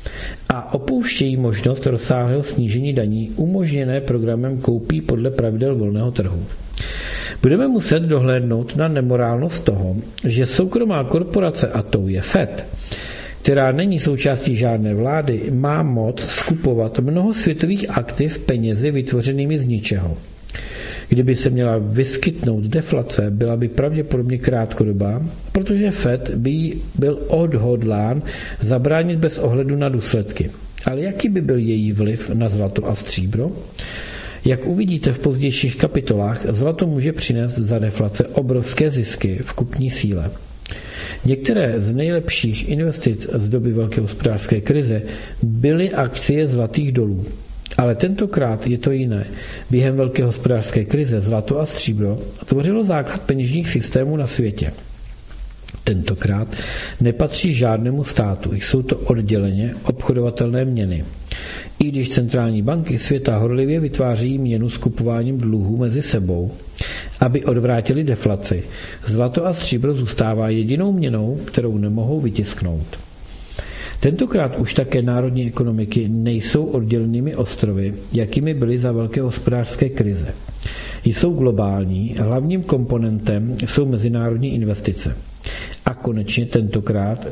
A opouštějí možnost rozsáhlého snížení daní umožněné programem koupí podle pravidel volného trhu. Budeme muset dohlédnout na nemorálnost toho, že soukromá korporace, a tou je Fed, která není součástí žádné vlády, má moc skupovat mnoho světových aktiv penězi vytvořenými z ničeho. Kdyby se měla vyskytnout deflace, byla by pravděpodobně krátkodobá, protože Fed by byl odhodlán zabránit bez ohledu na důsledky. Ale jaký by byl její vliv na zlato a stříbro? Jak uvidíte v pozdějších kapitolách, zlato může přinést za deflace obrovské zisky v kupní síle. Některé z nejlepších investic z doby velké hospodářské krize byly akcie zlatých dolů. Ale tentokrát je to jiné. Během velké hospodářské krize zlato a stříbro tvořilo základ peněžních systémů na světě. Tentokrát nepatří žádnému státu, jsou to odděleně obchodovatelné měny. I když centrální banky světa horlivě vytváří měnu s kupováním dluhů mezi sebou, aby odvrátili deflaci, zlato a stříbro zůstává jedinou měnou, kterou nemohou vytisknout. Tentokrát už také národní ekonomiky nejsou oddělenými ostrovy, jakými byly za velké hospodářské krize. Jsou globální, hlavním komponentem jsou mezinárodní investice. A konečně tentokrát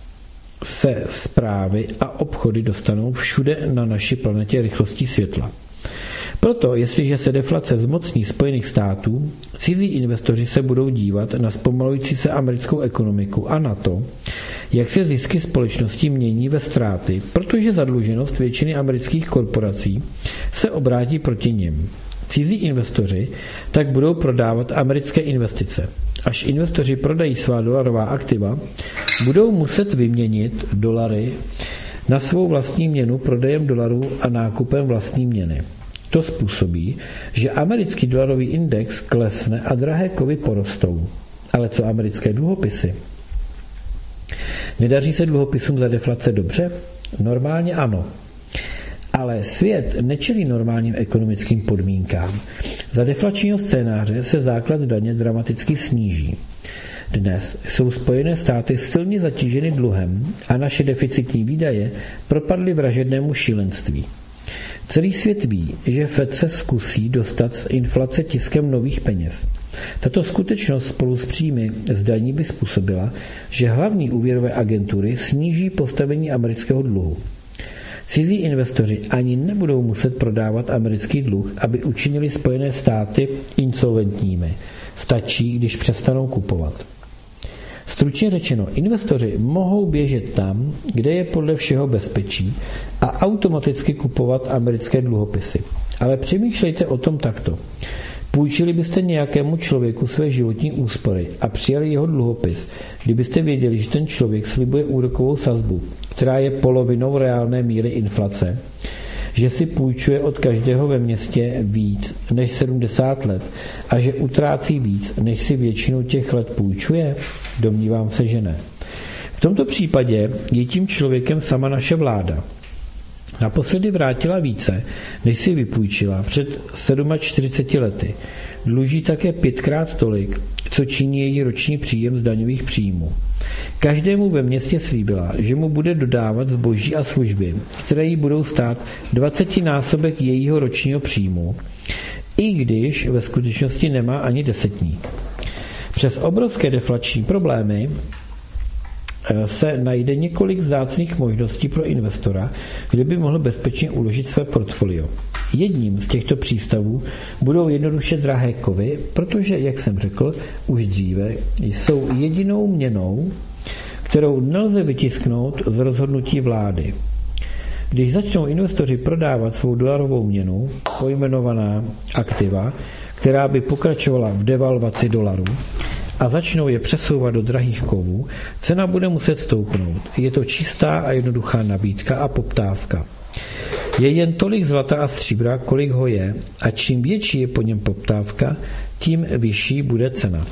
se zprávy a obchody dostanou všude na naší planetě rychlostí světla. Proto, jestliže se deflace zmocní Spojených států, cizí investoři se budou dívat na zpomalující se americkou ekonomiku a na to, jak se zisky společností mění ve ztráty, protože zadluženost většiny amerických korporací se obrátí proti nim. Cizí investoři tak budou prodávat americké investice. Až investoři prodají svá dolarová aktiva, budou muset vyměnit dolary na svou vlastní měnu prodejem dolarů a nákupem vlastní měny. To způsobí, že americký dolarový index klesne a drahé kovy porostou. Ale co americké dluhopisy? Nedaří se dluhopisům za deflace dobře? Normálně ano. Ale svět nečelí normálním ekonomickým podmínkám. Za deflačního scénáře se základ daně dramaticky sníží. Dnes jsou Spojené státy silně zatíženy dluhem a naše deficitní výdaje propadly vražednému šílenství. Celý svět ví, že Fed se zkusí dostat z inflace tiskem nových peněz. Tato skutečnost spolu s příjmy z daní by způsobila, že hlavní úvěrové agentury sníží postavení amerického dluhu. Cizí investoři ani nebudou muset prodávat americký dluh, aby učinili Spojené státy insolventními. Stačí, když přestanou kupovat. Stručně řečeno, investoři mohou běžet tam, kde je podle všeho bezpečí a automaticky kupovat americké dluhopisy. Ale přemýšlejte o tom takto. Půjčili byste nějakému člověku své životní úspory a přijali jeho dluhopis, kdybyste věděli, že ten člověk slibuje úrokovou sazbu, která je polovinou reálné míry inflace, že si půjčuje od každého ve městě víc než sedmdesát let a že utrácí víc, než si většinu těch let půjčuje? Domnívám se, že ne. V tomto případě je tím člověkem sama naše vláda. Naposledy vrátila více, než si vypůjčila před čtyřiceti sedmi lety. Dluží také pětkrát tolik, co činí její roční příjem z daňových příjmů. Každému ve městě slíbila, že mu bude dodávat zboží a služby, které jí budou stát dvacetinásobek jejího ročního příjmu, i když ve skutečnosti nemá ani desetník. Přes obrovské deflační problémy se najde několik vzácných možností pro investora, kde by mohl bezpečně uložit své portfolio. Jedním z těchto přístavů budou jednoduše drahé kovy, protože, jak jsem řekl už dříve, jsou jedinou měnou, kterou nelze vytisknout z rozhodnutí vlády. Když začnou investoři prodávat svou dolarovou měnu, pojmenovaná aktiva, která by pokračovala v devalvaci dolaru, a začnou je přesouvat do drahých kovů, cena bude muset stoupnout. Je to čistá a jednoduchá nabídka a poptávka. Je jen tolik zlata a stříbra, kolik ho je, a čím větší je po něm poptávka, tím vyšší bude cena.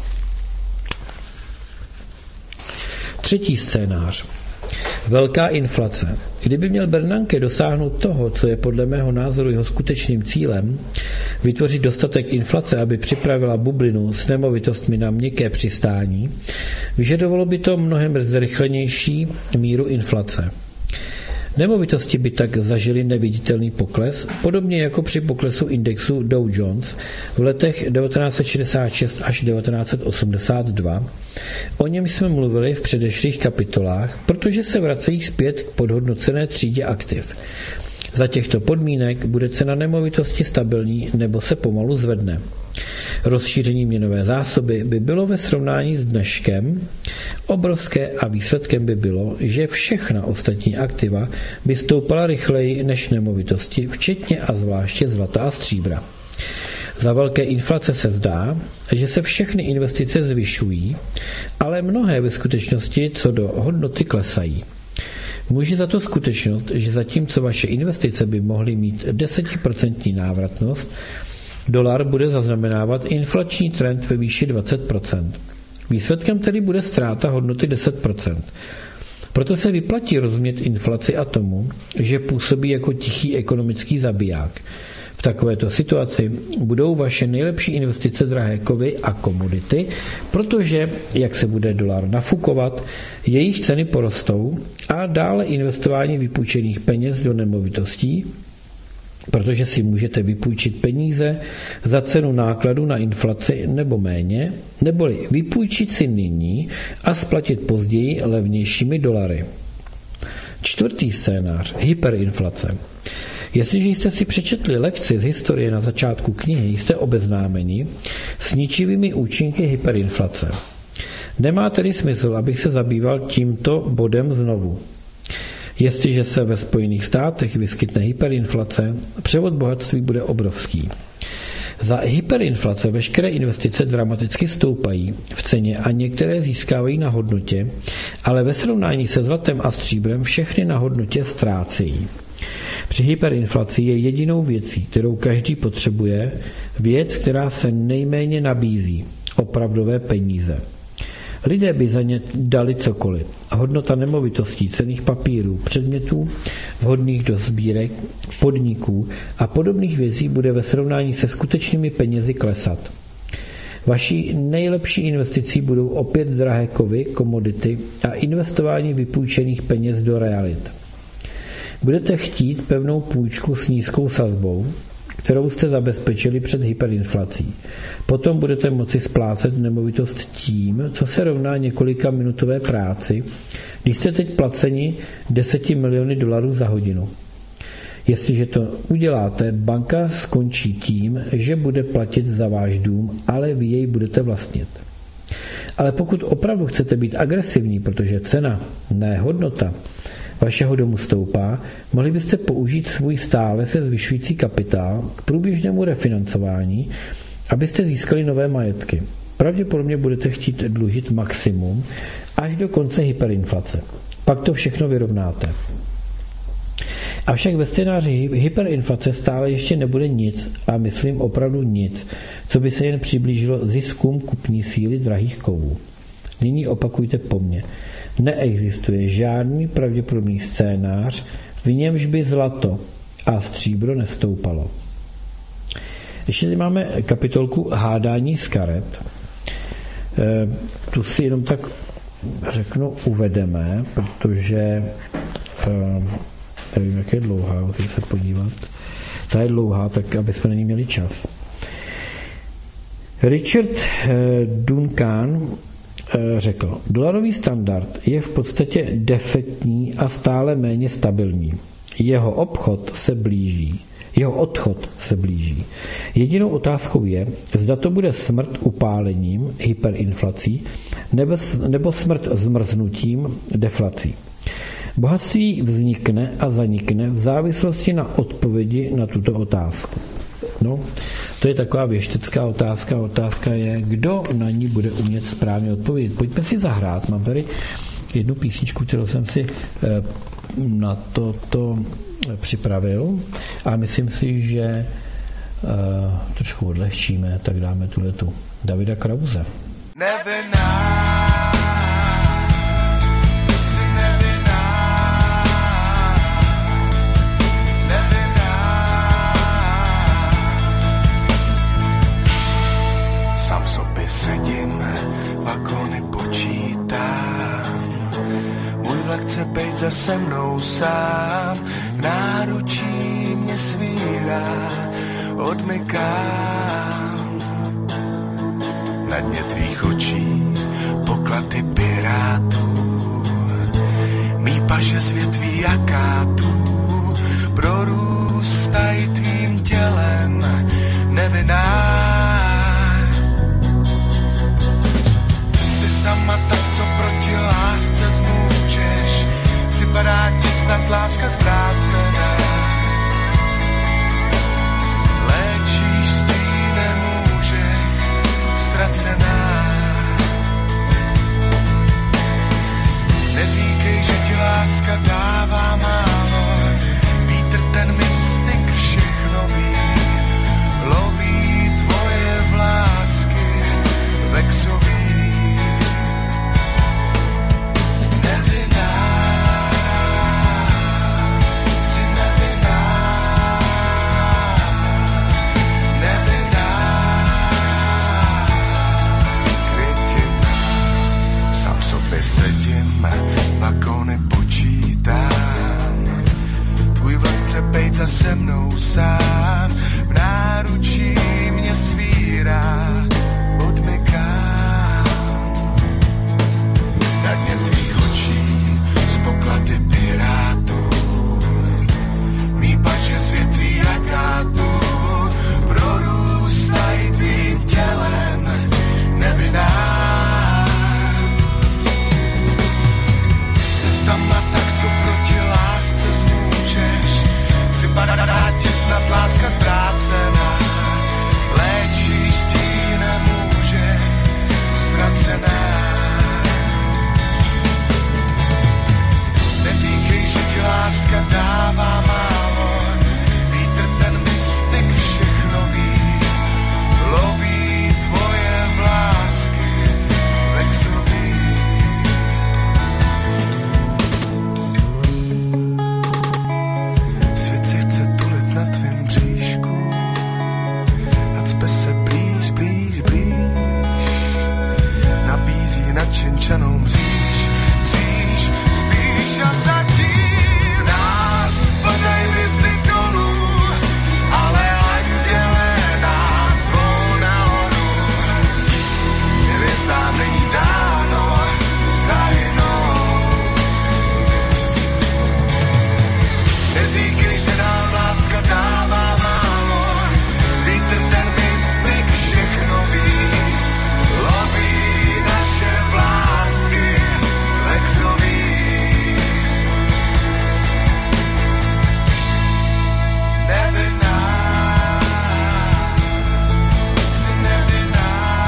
Třetí scénář. Velká inflace. Kdyby měl Bernanke dosáhnout toho, co je podle mého názoru jeho skutečným cílem, vytvořit dostatek inflace, aby připravila bublinu s nemovitostmi na měkké přistání, vyžadovalo by to mnohem zrychlenější míru inflace. Nemovitosti by tak zažily neviditelný pokles, podobně jako při poklesu indexu Dow Jones v letech devatenáct set šedesát šest až devatenáct set osmdesát dva. O něm jsme mluvili v předešlých kapitolách, protože se vracejí zpět k podhodnocené třídě aktiv. Za těchto podmínek bude cena nemovitosti stabilní nebo se pomalu zvedne. Rozšíření měnové zásoby by bylo ve srovnání s dneškem obrovské a výsledkem by bylo, že všechna ostatní aktiva by stoupala rychleji než nemovitosti, včetně a zvláště zlata a stříbra. Za velké inflace se zdá, že se všechny investice zvyšují, ale mnohé ve skutečnosti co do hodnoty klesají. Může za to skutečnost, že zatímco vaše investice by mohly mít desetiprocentní návratnost, dolar bude zaznamenávat inflační trend ve výši dvacet procent. Výsledkem tedy bude ztráta hodnoty deset procent. Proto se vyplatí rozumět inflaci a tomu, že působí jako tichý ekonomický zabiják. V takovéto situaci budou vaše nejlepší investice drahé kovy a komodity, protože, jak se bude dolar nafukovat, jejich ceny porostou a dále investování vypůjčených peněz do nemovitostí, protože si můžete vypůjčit peníze za cenu nákladu na inflaci nebo méně, neboli vypůjčit si nyní a splatit později levnějšími dolary. Čtvrtý scénář. Hyperinflace. Jestliže jste si přečetli lekci z historie na začátku knihy, jste obeznámeni s ničivými účinky hyperinflace. Nemá tedy smysl, abych se zabýval tímto bodem znovu. Jestliže se ve Spojených státech vyskytne hyperinflace, převod bohatství bude obrovský. Za hyperinflace veškeré investice dramaticky stoupají v ceně a některé získávají na hodnotě, ale ve srovnání se zlatem a stříbrem všechny na hodnotě ztrácejí. Při hyperinflaci je jedinou věcí, kterou každý potřebuje, věc, která se nejméně nabízí, opravdové peníze. Lidé by za ně dali cokoliv. Hodnota nemovitostí, cenných papírů, předmětů, vhodných do sbírek, podniků a podobných věcí bude ve srovnání se skutečnými penězi klesat. Vaší nejlepší investicí budou opět drahé kovy, komodity a investování vypůjčených peněz do realit. Budete chtít pevnou půjčku s nízkou sazbou, kterou jste zabezpečili před hyperinflací. Potom budete moci splácet nemovitost tím, co se rovná několika minutové práci, když jste teď placeni deseti miliony dolarů za hodinu. Jestliže to uděláte, banka skončí tím, že bude platit za váš dům, ale vy jej budete vlastnit. Ale pokud opravdu chcete být agresivní, protože cena, ne hodnota, vašeho domu stoupá, mohli byste použít svůj stále se zvyšující kapitál k průběžnému refinancování, abyste získali nové majetky. Pravděpodobně budete chtít dlužit maximum až do konce hyperinflace. Pak to všechno vyrovnáte. Avšak ve scénáři hyperinflace stále ještě nebude nic, a myslím opravdu nic, co by se jen přiblížilo ziskům kupní síly drahých kovů. Nyní opakujte po mně. Neexistuje žádný pravděpodobný scénář, v němž by zlato a stříbro nestoupalo. Ještě tady máme kapitolku Hádání z karet. E, tu si jenom tak řeknu uvedeme, protože e, nevím, jak je dlouhá, musím se podívat. Ta je dlouhá, tak aby jsme na ní měli čas. Richard e, Duncan e, řekl, dolarový standard je v podstatě defektní a stále méně stabilní. Jeho obchod se blíží. Jeho odchod se blíží. Jedinou otázkou je, zda to bude smrt upálením, hyperinflací, nebo, nebo smrt zmrznutím, deflací. Bohatství vznikne a zanikne v závislosti na odpovědi na tuto otázku. No, to je taková věštecká otázka. Otázka je, kdo na ní bude umět správně odpovědět. Pojďme si zahrát. Mám tady jednu písničku, kterou jsem si na toto připravil a myslím si, že uh, trošku odlehčíme, tak dáme tuhletu Davida Krause. Nevinná, jsi nevinná, nevinná. Sám sobě sedím, vagony počítám, můj vlak chce bejt za se mnou sám, v náručí mě svírá, odmykám. Na dně tvých očí poklady pirátů, mý paže z větví jakátů, prorůstají tvým tělem, nevinná. Jsi sama tak, co proti lásce zmůžeš, připadá ti snad láska zvrácená. Léčíš stínem můžeš, ztracená. Neříkej, že ti láska dává málo, vítr ten mystik všechno ví, loví tvoje vlásky vexový. Sedím, vagony počítám, tvůj vlak chce bejt za se mnou sám, v náručí mě svírá, odmykám. Na dně tvých očí z poklady pirátů, mý paže z větví jakátů, prorůstají tvým tělem, nevinná. Sama tak, co proti lásce zmůžeš, připadá ti snad láska zvrácená, léčíš ti nemůžeš, ztracená. Neříkej, že ti láska dává málo, vítr ten mystik všechno ví, loví tvoje vlásky vexový. Nadšenčanou mříž, mříž, spíš a zatím nás padají hvězdy dolů, ale anděle nás zvou nahoru. Hvězdám není dáno zahynout. Neříkej, že nám láska dává málo, vítr ten mystik všechno ví, loví naše vlásky vexový. Nevinná, jsi nevinná,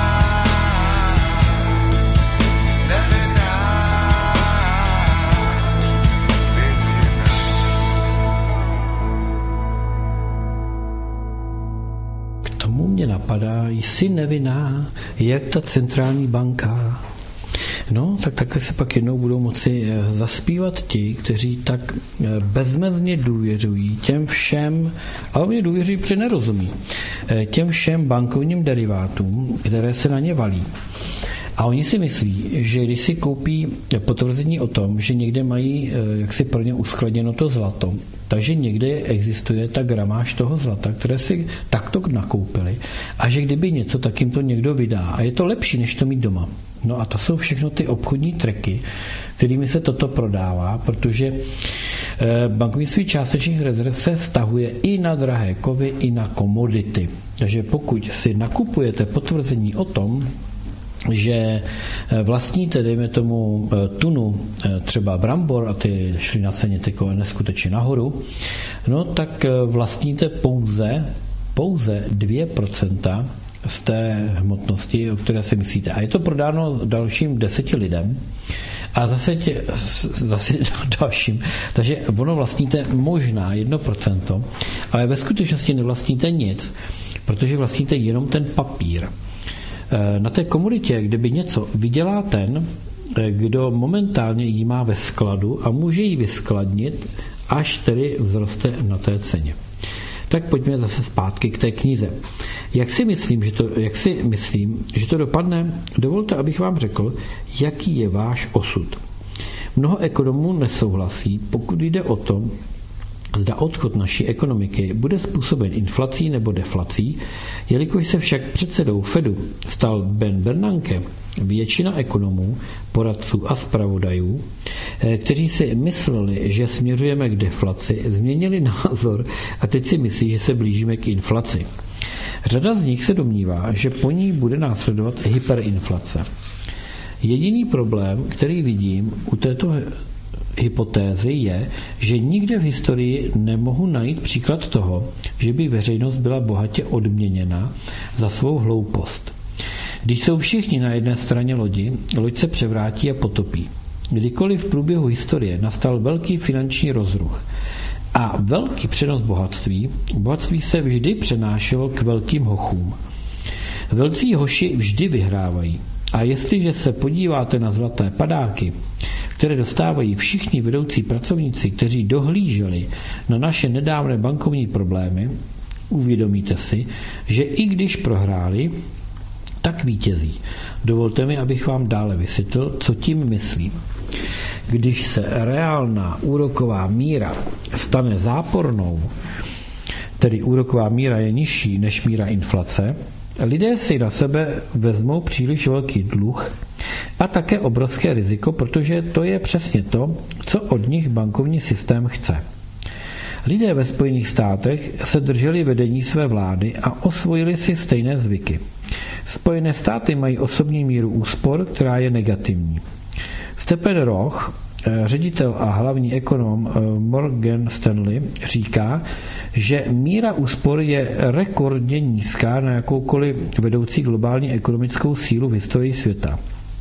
nevinná, většina. K tomu mě napadá, jsi nevinná, jak ta centrální banka. No, tak takhle se pak jednou budou moci zaspívat ti, kteří tak bezmezně důvěřují těm všem, ale oni důvěřují, protože nerozumí, těm všem bankovním derivátům, které se na ně valí. A oni si myslí, že když si koupí potvrzení o tom, že někde mají jaksi pro ně uskladněno to zlato, takže někde existuje ta gramáž toho zlata, které si takto nakoupili, a že kdyby něco, tak jim to někdo vydá. A je to lepší, než to mít doma. No a to jsou všechno ty obchodní triky, kterými se toto prodává, protože bankovnictví částečných rezerv se vztahuje i na drahé kovy, i na komodity. Takže pokud si nakupujete potvrzení o tom, že vlastníte, dejme tomu, tunu třeba brambor a ty šly na ceně tyko neskutečně nahoru, no tak vlastníte pouze, pouze dvě procenta z té hmotnosti, o které si myslíte. A je to prodáno dalším deseti lidem a zase, tě, zase dalším. Takže ono vlastníte možná jedno procento, ale ve skutečnosti nevlastníte nic, protože vlastníte jenom ten papír. Na té komoditě, kdyby něco vydělá ten, kdo momentálně ji má ve skladu a může ji vyskladnit, až tedy vzroste na té ceně. Tak pojďme zase zpátky k té knize. Jak si myslím, že to, jak si myslím, že to dopadne? Dovolte, abych vám řekl, jaký je váš osud. Mnoho ekonomů nesouhlasí, pokud jde o to, zda odchod naší ekonomiky bude způsoben inflací nebo deflací, jelikož se však předsedou Fedu stal Ben Bernanke, většina ekonomů, poradců a zpravodajů, kteří si mysleli, že směřujeme k deflaci, změnili názor a teď si myslí, že se blížíme k inflaci. Řada z nich se domnívá, že po ní bude následovat hyperinflace. Jediný problém, který vidím u této hypotézy, je, že nikde v historii nemohu najít příklad toho, že by veřejnost byla bohatě odměněna za svou hloupost. Když jsou všichni na jedné straně lodi, loď se převrátí a potopí. Kdykoliv v průběhu historie nastal velký finanční rozruch a velký přenos bohatství, bohatství se vždy přenášelo k velkým hochům. Velcí hoši vždy vyhrávají. A jestliže se podíváte na zlaté padáky, které dostávají všichni vedoucí pracovníci, kteří dohlíželi na naše nedávné bankovní problémy, uvědomíte si, že i když prohráli, tak vítězí. Dovolte mi, abych vám dále vysvětlil, co tím myslím. Když se reálná úroková míra stane zápornou, tedy úroková míra je nižší než míra inflace, lidé si na sebe vezmou příliš velký dluh a také obrovské riziko, protože to je přesně to, co od nich bankovní systém chce. Lidé ve Spojených státech se drželi vedení své vlády a osvojili si stejné zvyky. Spojené státy mají osobní míru úspor, která je negativní. Stephen Roth, ředitel a hlavní ekonom Morgan Stanley, říká, že míra úspor je rekordně nízká na jakoukoliv vedoucí globální ekonomickou sílu v historii světa.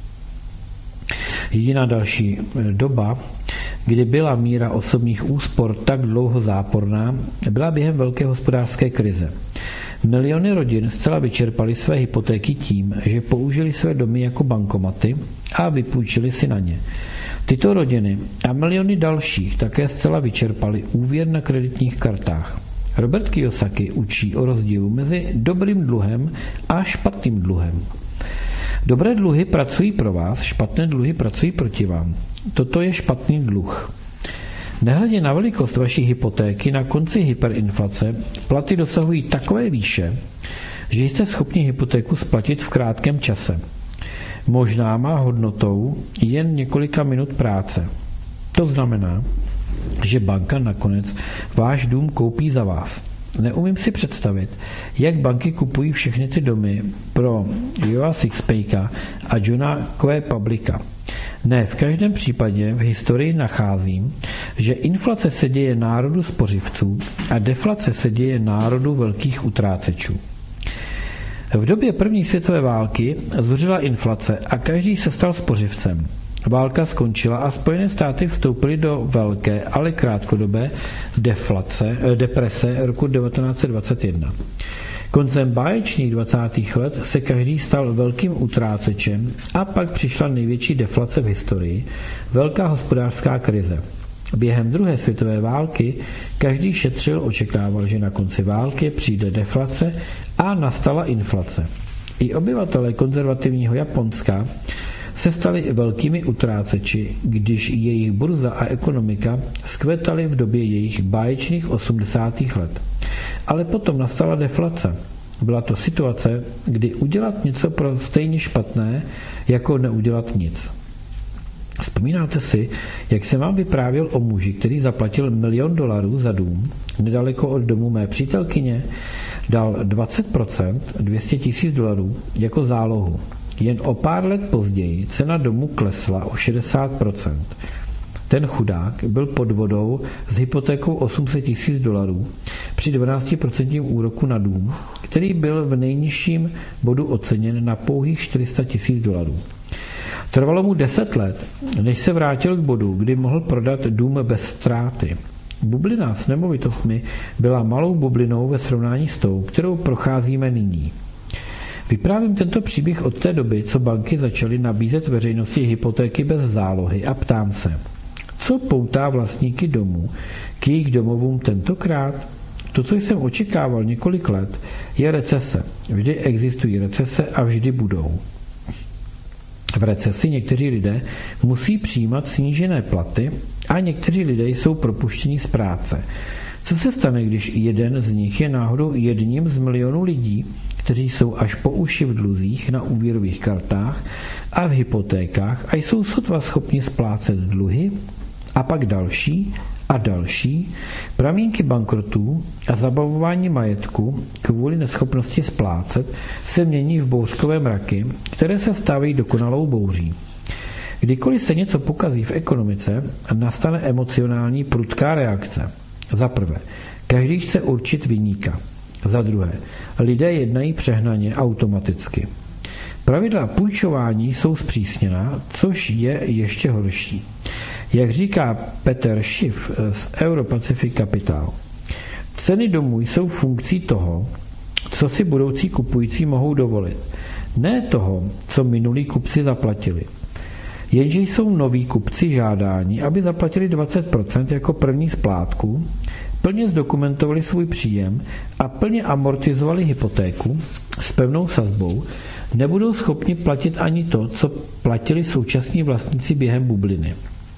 Jediná další doba, kdy byla míra osobních úspor tak dlouho záporná, byla během velké hospodářské krize. Miliony rodin zcela vyčerpaly své hypotéky tím, že použili své domy jako bankomaty a vypůjčili si na ně. Tyto rodiny a miliony dalších také zcela vyčerpaly úvěr na kreditních kartách. Robert Kiyosaki učí o rozdílu mezi dobrým dluhem a špatným dluhem. Dobré dluhy pracují pro vás, špatné dluhy pracují proti vám. Toto je špatný dluh. Nehledě na velikost vaší hypotéky, na konci hyperinflace platy dosahují takové výše, že jste schopni hypotéku splatit v krátkém čase. Možná má hodnotou jen několika minut práce. To znamená, že banka nakonec váš dům koupí za vás. Neumím si představit, jak banky kupují všechny ty domy pro Joa Sixpacka a Johna Q. Publica. Ne, v každém případě v historii nacházím, že inflace se děje národu spořivců a deflace se děje národu velkých utrácečů. V době první světové války zuřila inflace a každý se stal spořivcem. Válka skončila a Spojené státy vstoupily do velké, ale krátkodobé deflace, deprese roku devatenáct set dvacet jedna. Koncem báječných dvacátých let se každý stal velkým utrácečem a pak přišla největší deflace v historii, velká hospodářská krize. Během druhé světové války každý šetřil, očekával, že na konci války přijde deflace a nastala inflace. I obyvatelé konzervativního Japonska se stali velkými utráceči, když jejich burza a ekonomika zkvetaly v době jejich báječných osmdesátých let. Ale potom nastala deflace. Byla to situace, kdy udělat něco pro stejně špatné, jako neudělat nic. Vzpomínáte si, jak jsem vám vyprávěl o muži, který zaplatil milion dolarů za dům nedaleko od domu mé přítelkyně, dal dvacet procent, dvě stě tisíc dolarů jako zálohu. Jen o pár let později cena domu klesla o šedesát procent. Ten chudák byl pod vodou s hypotékou osm set tisíc dolarů při dvanáct procent úroku na dům, který byl v nejnižším bodu oceněn na pouhých čtyři sta tisíc dolarů. Trvalo mu deset let, než se vrátil k bodu, kdy mohl prodat dům bez ztráty. Bublina s nemovitostmi byla malou bublinou ve srovnání s tou, kterou procházíme nyní. Vyprávím tento příběh od té doby, co banky začaly nabízet veřejnosti hypotéky bez zálohy a ptám se, co poutá vlastníky domů k jejich domovům tentokrát? To, co jsem očekával několik let, je recese. Vždy existují recese a vždy budou. V recesi někteří lidé musí přijímat snížené platy a někteří lidé jsou propuštěni z práce. Co se stane, když jeden z nich je náhodou jedním z milionů lidí, kteří jsou až po uši v dluzích na úvěrových kartách a v hypotékách a jsou sotva schopni splácet dluhy? A pak další a další pramínky bankrotů a zabavování majetku kvůli neschopnosti splácet se mění v bouřkové mraky, které se stávají dokonalou bouří. Kdykoliv se něco pokazí v ekonomice, nastane emocionální prudká reakce. Za prvé, každý chce určit viníka. Za druhé, lidé jednají přehnaně automaticky. Pravidla půjčování jsou zpřísněná, což je ještě horší. Jak říká Peter Schiff z Europacific Capital, ceny domů jsou funkcí toho, co si budoucí kupující mohou dovolit. Ne toho, co minulí kupci zaplatili. Jenže jsou noví kupci žádáni, aby zaplatili dvacet procent jako první splátku, plně zdokumentovali svůj příjem a plně amortizovali hypotéku s pevnou sazbou, nebudou schopni platit ani to, co platili současní vlastníci během bubliny.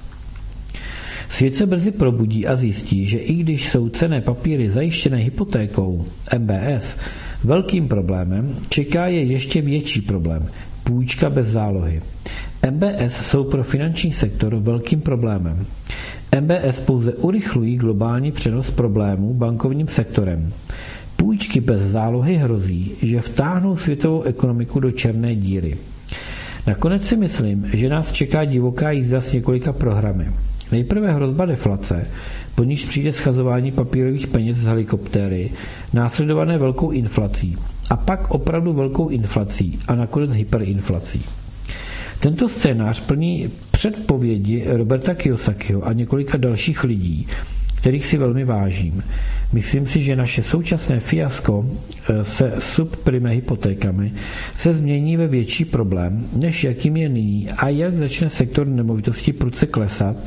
Svět se brzy probudí a zjistí, že i když jsou cenné papíry zajištěné hypotékou M B S velkým problémem, čeká je ještě větší problém – půjčka bez zálohy. M B S jsou pro finanční sektor velkým problémem. M B S pouze urychlují globální přenos problémů bankovním sektorem. Půjčky bez zálohy hrozí, že vtáhnou světovou ekonomiku do černé díry. Nakonec si myslím, že nás čeká divoká jízda s několika programy. Nejprve hrozba deflace, po níž přijde schazování papírových peněz z helikoptéry, následované velkou inflací a pak opravdu velkou inflací a nakonec hyperinflací. Tento scénář plní předpovědi Roberta Kiyosakiho a několika dalších lidí, kterých si velmi vážím. Myslím si, že naše současné fiasko se subprime hypotékami se změní ve větší problém, než jakým je nyní a jak začne sektor nemovitostí prudce klesat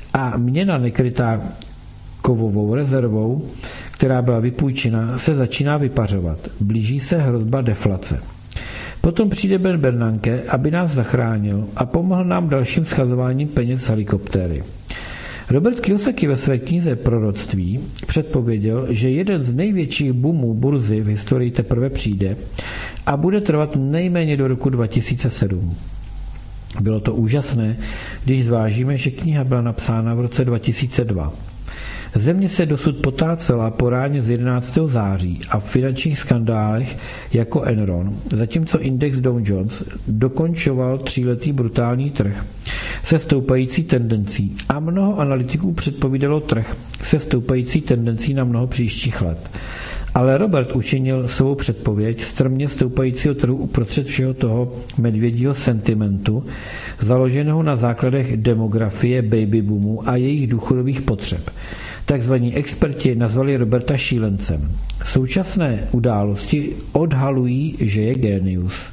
a měna nekrytá kovovou rezervou, která byla vypůjčena, se začíná vypařovat. Blíží se hrozba deflace. Potom přijde Ben Bernanke, aby nás zachránil a pomohl nám dalším schazováním peněz z helikoptéry. Robert Kiyosaki ve své knize Proroctví předpověděl, že jeden z největších boomů burzy v historii teprve přijde a bude trvat nejméně do roku dva tisíce sedm. Bylo to úžasné, když zvážíme, že kniha byla napsána v roce dva tisíce dva. Země se dosud potácela po ráně z jedenáctého září a v finančních skandálech jako Enron, zatímco index Dow Jones dokončoval tříletý brutální trh se stoupající tendencí a mnoho analytiků předpovídalo trh se stoupající tendencí na mnoho příštích let. Ale Robert učinil svou předpověď strmě stoupajícího trhu uprostřed všeho toho medvědího sentimentu, založeného na základech demografie baby boomu a jejich důchodových potřeb. Takzvaní experti nazvali Roberta šílencem. Současné události odhalují, že je génius.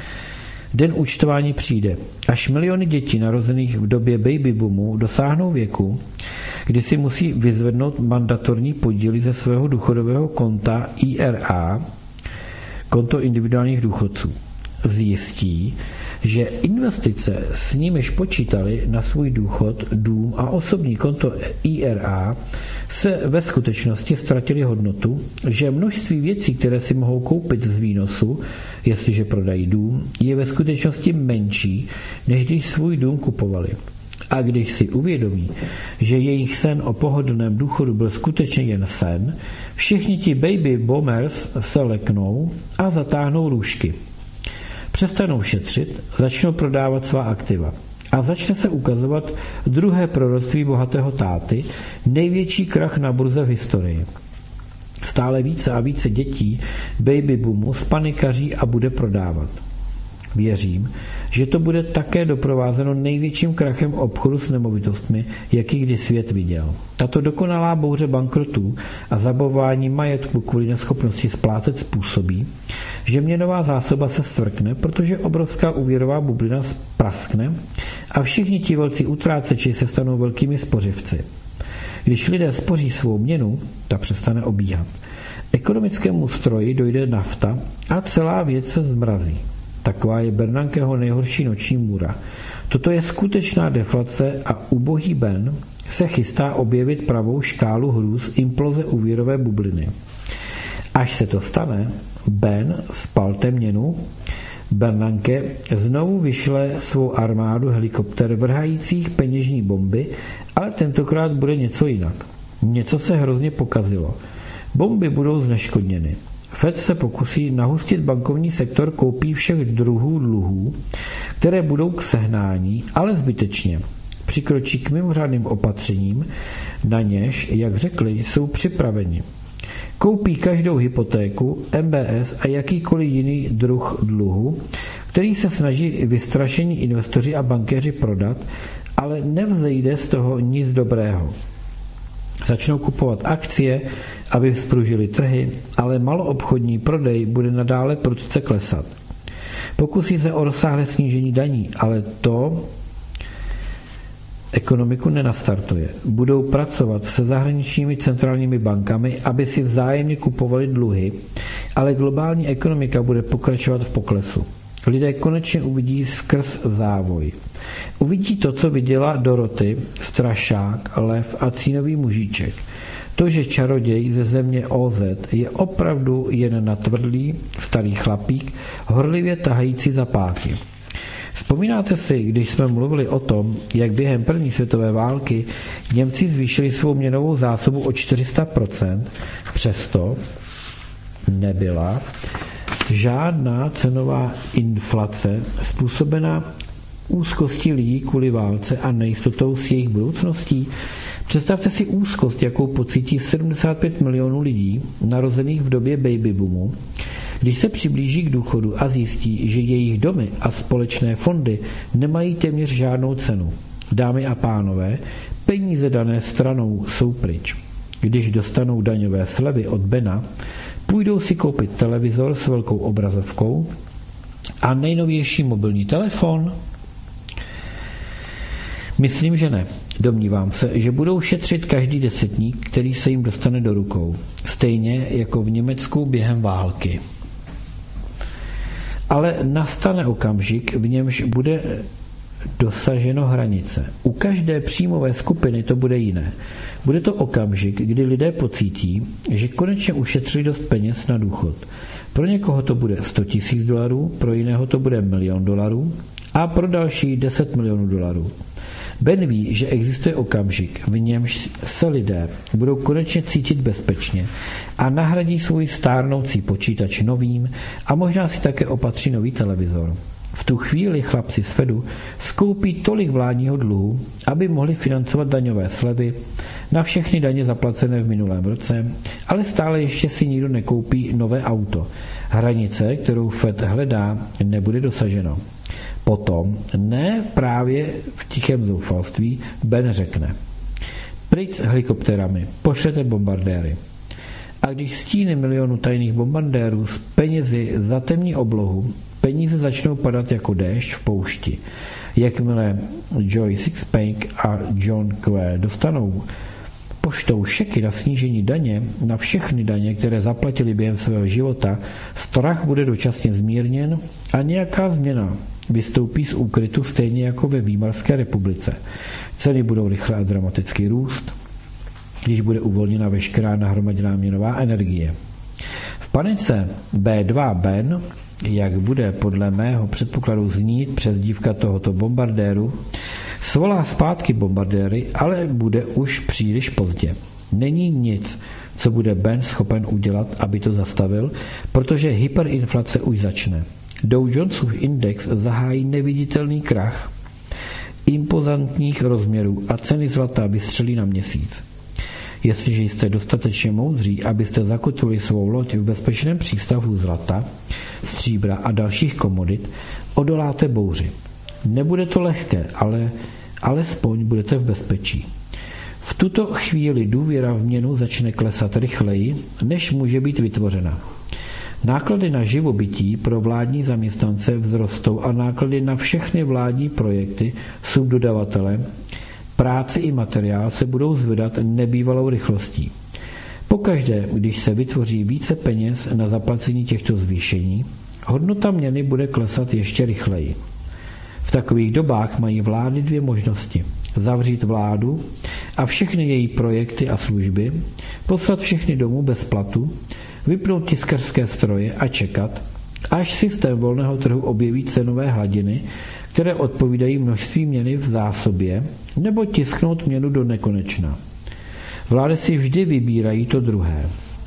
Den účtování přijde. Až miliony dětí narozených v době baby boomu dosáhnou věku, kdy si musí vyzvednout mandatorní podíly ze svého důchodového konta I R A, konto individuálních důchodců. Zjistí, že investice, s nimiž počítali na svůj důchod, dům a osobní konto I R A, se ve skutečnosti ztratily hodnotu, že množství věcí, které si mohou koupit z výnosu, jestliže prodají dům, je ve skutečnosti menší, než když svůj dům kupovali. A když si uvědomí, že jejich sen o pohodlném důchodu byl skutečně jen sen, všichni ti baby boomers se leknou a zatáhnou růžky. Přestanou šetřit, začnou prodávat svá aktiva. A začne se ukazovat druhé proroctví bohatého táty, největší krach na burze v historii. Stále více a více dětí baby boomu spanikaří a bude prodávat. Věřím, že to bude také doprovázeno největším krachem obchodu s nemovitostmi, jaký kdy svět viděl. Tato dokonalá bouře bankrotů a zabavování majetku kvůli neschopnosti splácet způsobí, že měnová zásoba se svrkne, protože obrovská úvěrová bublina praskne a všichni ti velcí utráceči se stanou velkými spořivci. Když lidé spoří svou měnu, ta přestane obíhat. Ekonomickému stroji dojde nafta a celá věc se zmrazí. Taková je Bernankeho nejhorší noční můra. Toto je skutečná deflace a ubohý Ben se chystá objevit pravou škálu hrůz imploze úvěrové bubliny. Až se to stane, Ben spalte měnu, Bernanke znovu vyšle svou armádu helikopter vrhajících peněžní bomby, ale tentokrát bude něco jinak. Něco se hrozně pokazilo. Bomby budou zneškodněny. Fed se pokusí nahustit bankovní sektor koupí všech druhů dluhů, které budou k sehnání, ale zbytečně. Přikročí k mimořádným opatřením, na něž, jak řekli, jsou připraveni. Koupí každou hypotéku, M B S a jakýkoliv jiný druh dluhu, který se snaží vystrašení investoři a bankéři prodat, ale nevzejde z toho nic dobrého. Začnou kupovat akcie, aby vzpružili trhy, ale maloobchodní prodej bude nadále prudce klesat. Pokusí se o rozsáhlé snížení daní, ale to ekonomiku nenastartuje. Budou pracovat se zahraničními centrálními bankami, aby si vzájemně kupovali dluhy, ale globální ekonomika bude pokračovat v poklesu. Lidé konečně uvidí skrz závoj. Uvidí to, co viděla Dorothy, Strašák, Lev a Cínový mužíček. To, že čaroděj ze země O Z je opravdu jen natvrdlý starý chlapík, horlivě tahající za páky. Vzpomínáte si, když jsme mluvili o tom, jak během první světové války Němci zvýšili svou měnovou zásobu o čtyři sta procent, přesto nebyla žádná cenová inflace způsobená úzkostí lidí kvůli válce a nejistotou s jejich budoucností. Představte si úzkost, jakou pocítí sedmdesát pět milionů lidí narozených v době baby boomu, když se přiblíží k důchodu a zjistí, že jejich domy a společné fondy nemají téměř žádnou cenu. Dámy a pánové, peníze dané stranou jsou pryč. Když dostanou daňové slevy od Bena, půjdou si koupit televizor s velkou obrazovkou a nejnovější mobilní telefon? Myslím, že ne. Domnívám se, že budou šetřit každý desetník, který se jim dostane do rukou. Stejně jako v Německu během války. Ale nastane okamžik, v němž bude dosaženo hranice. U každé příjmové skupiny to bude jiné. Bude to okamžik, kdy lidé pocítí, že konečně ušetřili dost peněz na důchod. Pro někoho to bude sto tisíc dolarů, pro jiného to bude milion dolarů a pro další deset milionů dolarů. Ben ví, že existuje okamžik, v němž se lidé budou konečně cítit bezpečně a nahradí svůj stárnoucí počítač novým a možná si také opatří nový televizor. V tu chvíli chlapci z Fedu skoupí tolik vládního dluhu, aby mohli financovat daňové slevy na všechny daně zaplacené v minulém roce, ale stále ještě si nikdo nekoupí nové auto. Hranice, kterou Fed hledá, nebude dosaženo. Potom, ne právě v tichém zoufalství, Ben řekne: Pryč s helikopterami, pošlete bombardéry. A když stíny milionů tajných bombardérů s penězi zatemní oblohu, peníze začnou padat jako déšť v poušti. Jakmile Joy Sixpack a John Quay dostanou poštou šeky na snížení daně, na všechny daně, které zaplatili během svého života, strach bude dočasně zmírněn a nějaká změna vystoupí z úkrytu stejně jako ve Výmarské republice. Ceny budou rychle a dramaticky růst, když bude uvolněna veškerá nahromaděná měnová energie. V panice bé dva Ben, jak bude podle mého předpokladu znít přezdívka tohoto bombardéru, svolá zpátky bombardéry, ale bude už příliš pozdě. Není nic, co bude Ben schopen udělat, aby to zastavil, protože hyperinflace už začne. Dow Jonesův index zahájí neviditelný krach impozantních rozměrů a ceny zlata vystřelí na měsíc. Jestliže jste dostatečně moudří, abyste zakotvili svou loď v bezpečném přístavu zlata, stříbra a dalších komodit, odoláte bouři. Nebude to lehké, ale alespoň budete v bezpečí. V tuto chvíli důvěra v měnu začne klesat rychleji, než může být vytvořena. Náklady na živobytí pro vládní zaměstnance vzrostou a náklady na všechny vládní projekty, subdodavatele, práci i materiál se budou zvedat nebývalou rychlostí. Pokaždé, když se vytvoří více peněz na zaplacení těchto zvýšení, hodnota měny bude klesat ještě rychleji. V takových dobách mají vlády dvě možnosti. Zavřít vládu a všechny její projekty a služby, poslat všechny domů bez platu, vypnout tiskařské stroje a čekat, až systém volného trhu objeví cenové hladiny, které odpovídají množství měny v zásobě, nebo tisknout měnu do nekonečna. Vlády si vždy vybírají to druhé.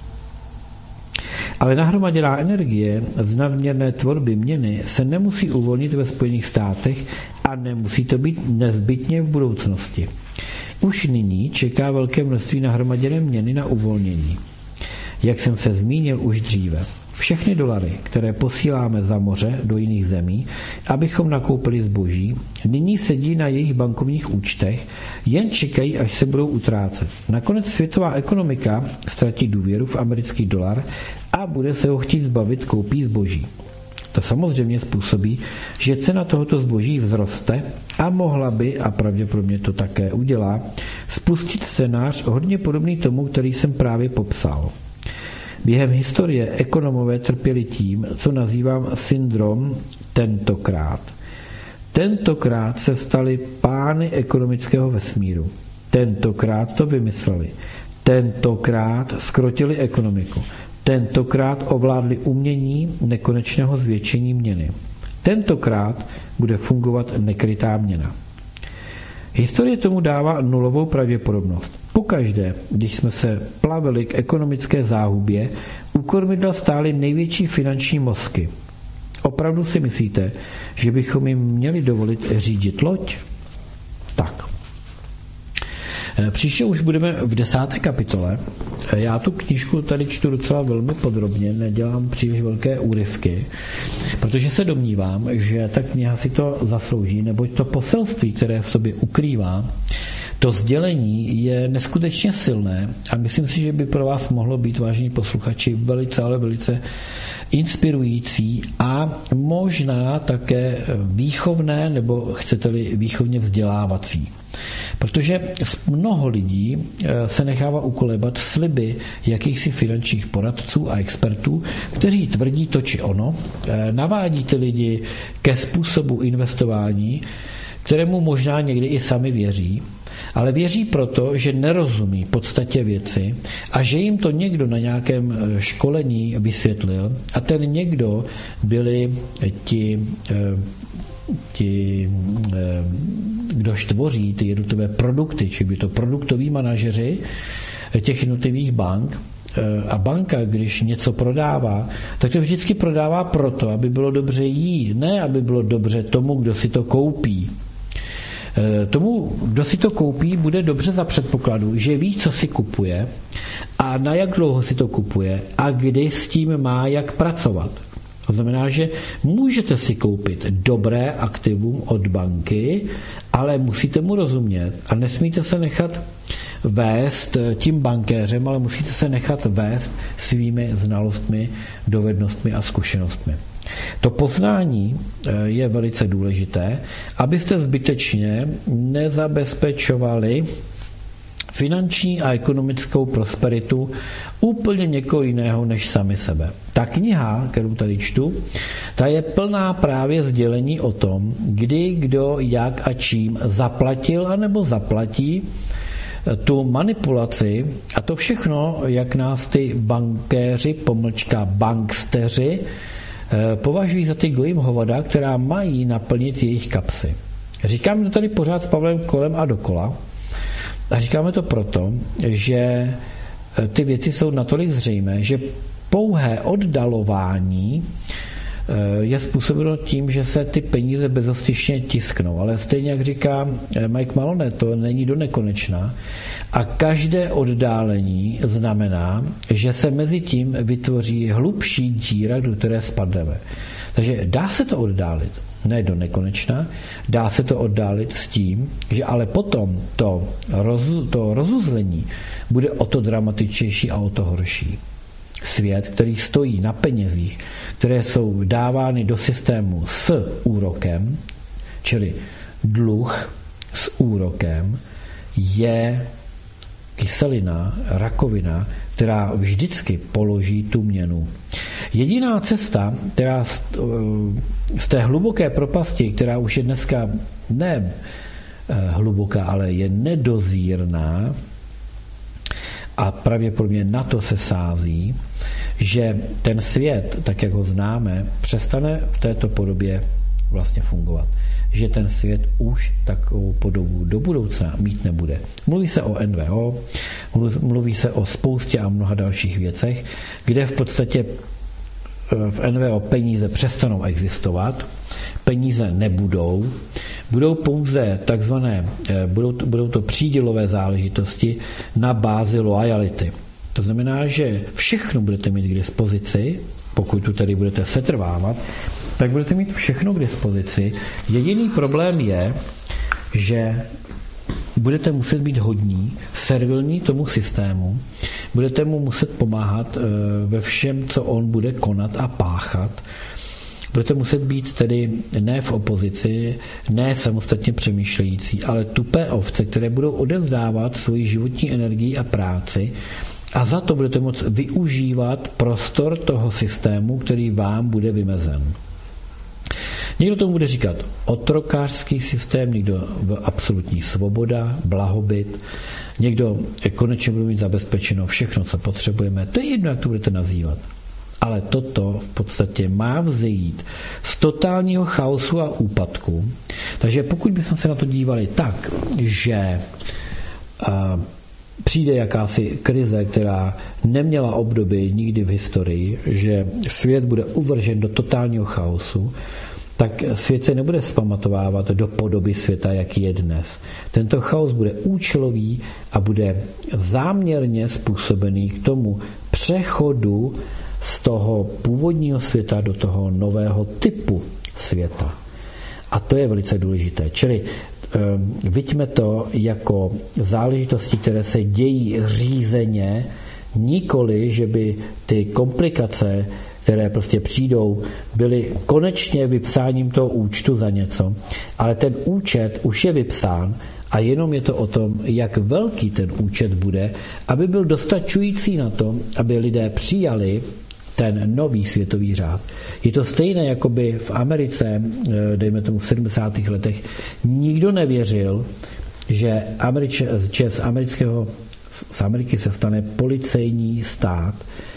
Ale nahromaděná energie z nadměrné tvorby měny se nemusí uvolnit ve Spojených státech a nemusí to být nezbytně v budoucnosti. Už nyní čeká velké množství nahromaděné měny na uvolnění. Jak jsem se zmínil už dříve, všechny dolary, které posíláme za moře do jiných zemí, abychom nakoupili zboží, nyní sedí na jejich bankovních účtech, jen čekají, až se budou utrácet. Nakonec světová ekonomika ztratí důvěru v americký dolar a bude se ho chtít zbavit koupí zboží. To samozřejmě způsobí, že cena tohoto zboží vzroste a mohla by, a pravděpodobně to také udělá, spustit scénář hodně podobný tomu, který jsem právě popsal. Během historie ekonomové trpěli tím, co nazývám syndrom tentokrát. Tentokrát se stali pány ekonomického vesmíru. Tentokrát to vymysleli. Tentokrát zkrotili ekonomiku. Tentokrát ovládli umění nekonečného zvětšení měny. Tentokrát bude fungovat nekrytá měna. Historie tomu dává nulovou pravděpodobnost. Pokaždé, když jsme se plavili k ekonomické záhubě, u kormidla stály největší finanční mozky. Opravdu si myslíte, že bychom jim měli dovolit řídit loď? Tak. Příště už budeme v desáté kapitole. Já tu knížku tady čtu docela velmi podrobně, nedělám příliš velké úryvky, protože se domnívám, že ta kniha si to zaslouží, neboť to poselství, které v sobě ukrývá, to sdělení je neskutečně silné a myslím si, že by pro vás mohlo být, vážení posluchači, velice, ale velice inspirující a možná také výchovné, nebo chcete-li výchovně vzdělávací. Protože mnoho lidí se nechává ukolébat sliby jakýchsi finančních poradců a expertů, kteří tvrdí to či ono, navádí ty lidi ke způsobu investování, kterému možná někdy i sami věří, ale věří proto, že nerozumí podstatě věci a že jim to někdo na nějakém školení vysvětlil a ten někdo byli ti, ti kdož tvoří ty jednotlivé produkty, či by to produktoví manažeři těch jednotlivých bank. A banka, když něco prodává, tak to vždycky prodává proto, aby bylo dobře jí, ne aby bylo dobře tomu, kdo si to koupí. Tomu, kdo si to koupí, bude dobře za předpokladu, že ví, co si kupuje a na jak dlouho si to kupuje a kdy s tím má jak pracovat. To znamená, že můžete si koupit dobré aktivum od banky, ale musíte mu rozumět a nesmíte se nechat vést tím bankéřem, ale musíte se nechat vést svými znalostmi, dovednostmi a zkušenostmi. To poznání je velice důležité, abyste zbytečně nezabezpečovali finanční a ekonomickou prosperitu úplně někoho jiného než sami sebe. Ta kniha, kterou tady čtu, ta je plná právě sdělení o tom, kdy, kdo, jak a čím zaplatil anebo zaplatí tu manipulaci a to všechno, jak nás ty bankéři, pomlčka banksteři, považují za ty gojim hovada, která mají naplnit jejich kapsy. Říkám to tady pořád s Pavlem kolem a dokola a říkáme to proto, že ty věci jsou natolik zřejmé, že pouhé oddalování je způsobeno tím, že se ty peníze bezostyšně tisknou. Ale stejně jak říká Mike Malone, to není do nekonečna. A každé oddálení znamená, že se mezi tím vytvoří hlubší díra, do které spadneme. Takže dá se to oddálit, ne do nekonečna, dá se to oddálit s tím, že ale potom to, roz, to rozuzlení bude o to dramatičtější a o to horší. Svět, který stojí na penězích, které jsou dávány do systému s úrokem, čili dluh s úrokem, je kyselina, rakovina, která vždycky položí tu měnu. Jediná cesta, která z té hluboké propasti, která už je dneska ne hluboká, ale je nedozírná, a pravděpodobně na to se sází, že ten svět, tak jak ho známe, přestane v této podobě vlastně fungovat. Že ten svět už takovou podobu do budoucna mít nebude. Mluví se o N V O, mluví se o spoustě a mnoha dalších věcech, kde v podstatě v N V O peníze přestanou existovat, peníze nebudou, budou pouze takzvané, budou, budou to přídělové záležitosti na bázi loajality. To znamená, že všechno budete mít k dispozici, pokud tu tady budete setrvávat, tak budete mít všechno k dispozici. Jediný problém je, že budete muset být hodní, servilní tomu systému, budete mu muset pomáhat ve všem, co on bude konat a páchat. Budete muset být tedy ne v opozici, ne samostatně přemýšlející, ale tupé ovce, které budou odevzdávat svoji životní energii a práci a za to budete moct využívat prostor toho systému, který vám bude vymezen. Někdo tomu bude říkat otrokářský systém, někdo absolutní svoboda, blahobyt, někdo konečně bude mít zabezpečeno všechno, co potřebujeme. To je jedno, jak to budete nazývat. Ale toto v podstatě má vzejít z totálního chaosu a úpadku. Takže pokud bychom se na to dívali tak, že a, přijde jakási krize, která neměla obdoby nikdy v historii, že svět bude uvržen do totálního chaosu, tak svět se nebude vzpamatovávat do podoby světa, jaký je dnes. Tento chaos bude účelový a bude záměrně způsobený k tomu přechodu z toho původního světa do toho nového typu světa. A to je velice důležité. Čili viďme to jako záležitosti, které se dějí řízeně, nikoli, že by ty komplikace, které prostě přijdou, byly konečně vypsáním toho účtu za něco, ale ten účet už je vypsán a jenom je to o tom, jak velký ten účet bude, aby byl dostačující na to, aby lidé přijali ten nový světový řád. Je to stejné, jako by v Americe, dejme tomu v sedmdesátých letech, nikdo nevěřil, že, Američ, že z, amerického, z Ameriky se stane policejní stát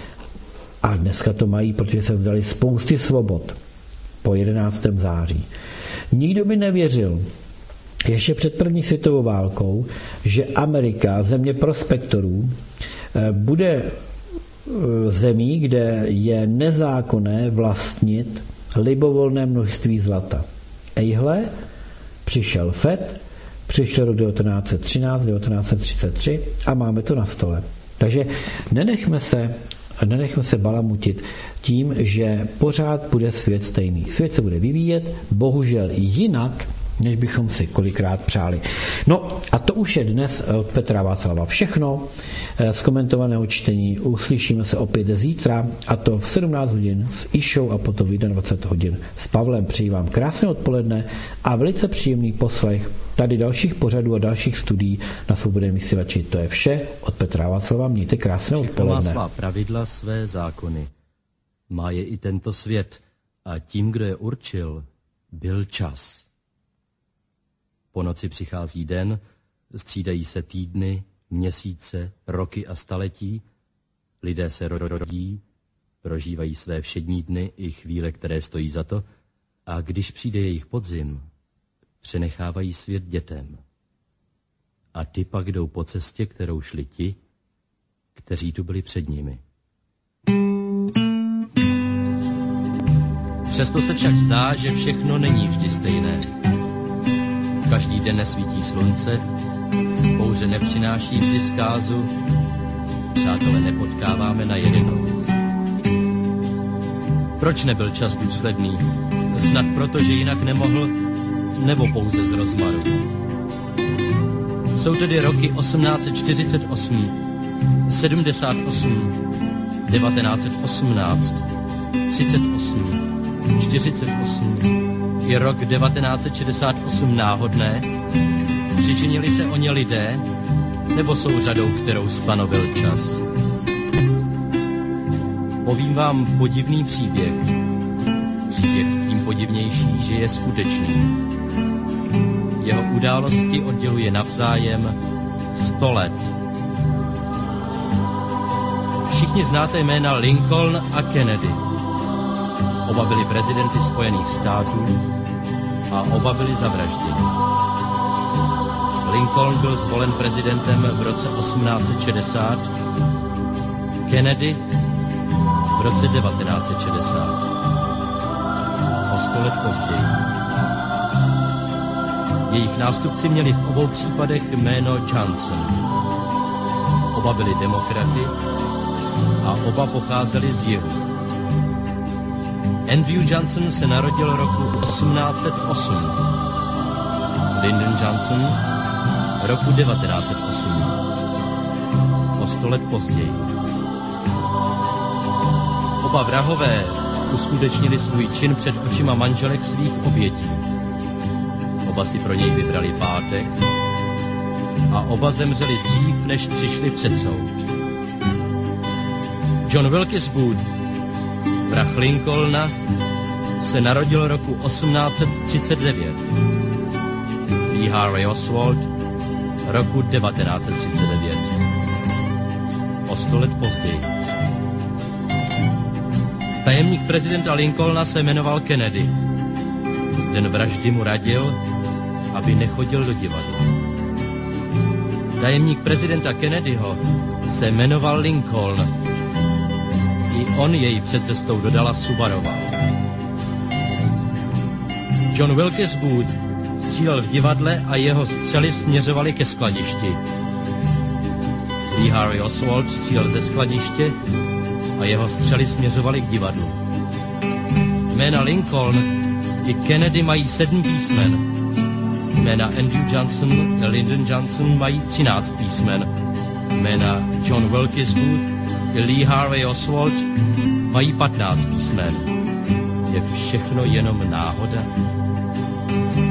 a dneska to mají, protože se vzdali spousty svobod po jedenáctého září. Nikdo by nevěřil, ještě před první světovou válkou, že Amerika, země prospektorů, bude zemí, kde je nezákonné vlastnit libovolné množství zlata. Ejhle, přišel F E D, přišel rok devatenáct set třináct, devatenáct set třicet tři a máme to na stole. Takže nenechme se, nenechme se balamutit tím, že pořád bude svět stejný. Svět se bude vyvíjet, bohužel jinak, než bychom si kolikrát přáli. No a to už je dnes od Petra Václava všechno z komentovaného čtení. Uslyšíme se opět zítra, a to v sedmnáct hodin s Išou a potom v dvacet jedna hodin s Pavlem. Přeji vám krásné odpoledne a velice příjemný poslech tady dalších pořadů a dalších studií na Svobodném vysílači. To je vše od Petra Václava. Mějte krásné odpoledne. Všechno má svá pravidla, své zákony. Má je i tento svět a tím, kdo je určil, byl čas. Po noci přichází den, střídají se týdny, měsíce, roky a staletí, lidé se rodí, prožívají své všední dny i chvíle, které stojí za to, a když přijde jejich podzim, přenechávají svět dětem. A ty pak jdou po cestě, kterou šli ti, kteří tu byli před nimi. Přesto se však zdá, že všechno není vždy stejné. Každý den nesvítí slunce, bouře nepřináší vždy zkázu, přátelé nepotkáváme na jedinou. Proč nebyl čas důsledný? Snad proto, že jinak nemohl, nebo pouze z rozmaru. Jsou tedy roky osmnáct set čtyřicet osm, sedmdesát osm, devatenáct set osmnáct, třicet osm, čtyřicet osm, je rok devatenáct set šedesát osm náhodné? Přičinili se o ně lidé, nebo jsou řadou, kterou stanovil čas? Povím vám podivný příběh. Příběh tím podivnější, že je skutečný. Jeho události odděluje navzájem sto let. Všichni znáte jména Lincoln a Kennedy. Oba byli prezidenty Spojených států a oba byli zavražděni. Lincoln byl zvolen prezidentem v roce osmnáct set šedesát, Kennedy v roce devatenáct set šedesát. O sto let později. Jejich nástupci měli v obou případech jméno Johnson. Oba byli demokraty a oba pocházeli z jihu. Andrew Johnson se narodil roku osmnáct set osm. Lyndon Johnson roku devatenáct set osm. O sto let později. Oba vrahové uskutečnili svůj čin před očima manželek svých obětí. Oba si pro něj vybrali pátek a oba zemřeli dřív, než přišli před soud. John Wilkes Booth, vrah Lincolna, se narodil roku osmnáct set třicet devět. Lee Harvey Oswald roku devatenáct set třicet devět. O sto let později. Tajemník prezidenta Lincolna se jmenoval Kennedy. Den vraždy mu radil, aby nechodil do divadla. Tajemník prezidenta Kennedyho se jmenoval Lincoln. I on jej před cestou do Dallasu varoval. John Wilkes Booth střílel v divadle a jeho střely směřovaly ke skladišti. Lee Harvey Oswald střílel ze skladiště a jeho střely směřovaly k divadlu. Jména Lincoln i Kennedy mají sedm písmen. Jména Andrew Johnson a Lyndon Johnson mají třináct písmen. Jména John Wilkes Booth i Lee Harvey Oswald mají patnáct písmen. Je všechno jenom náhoda?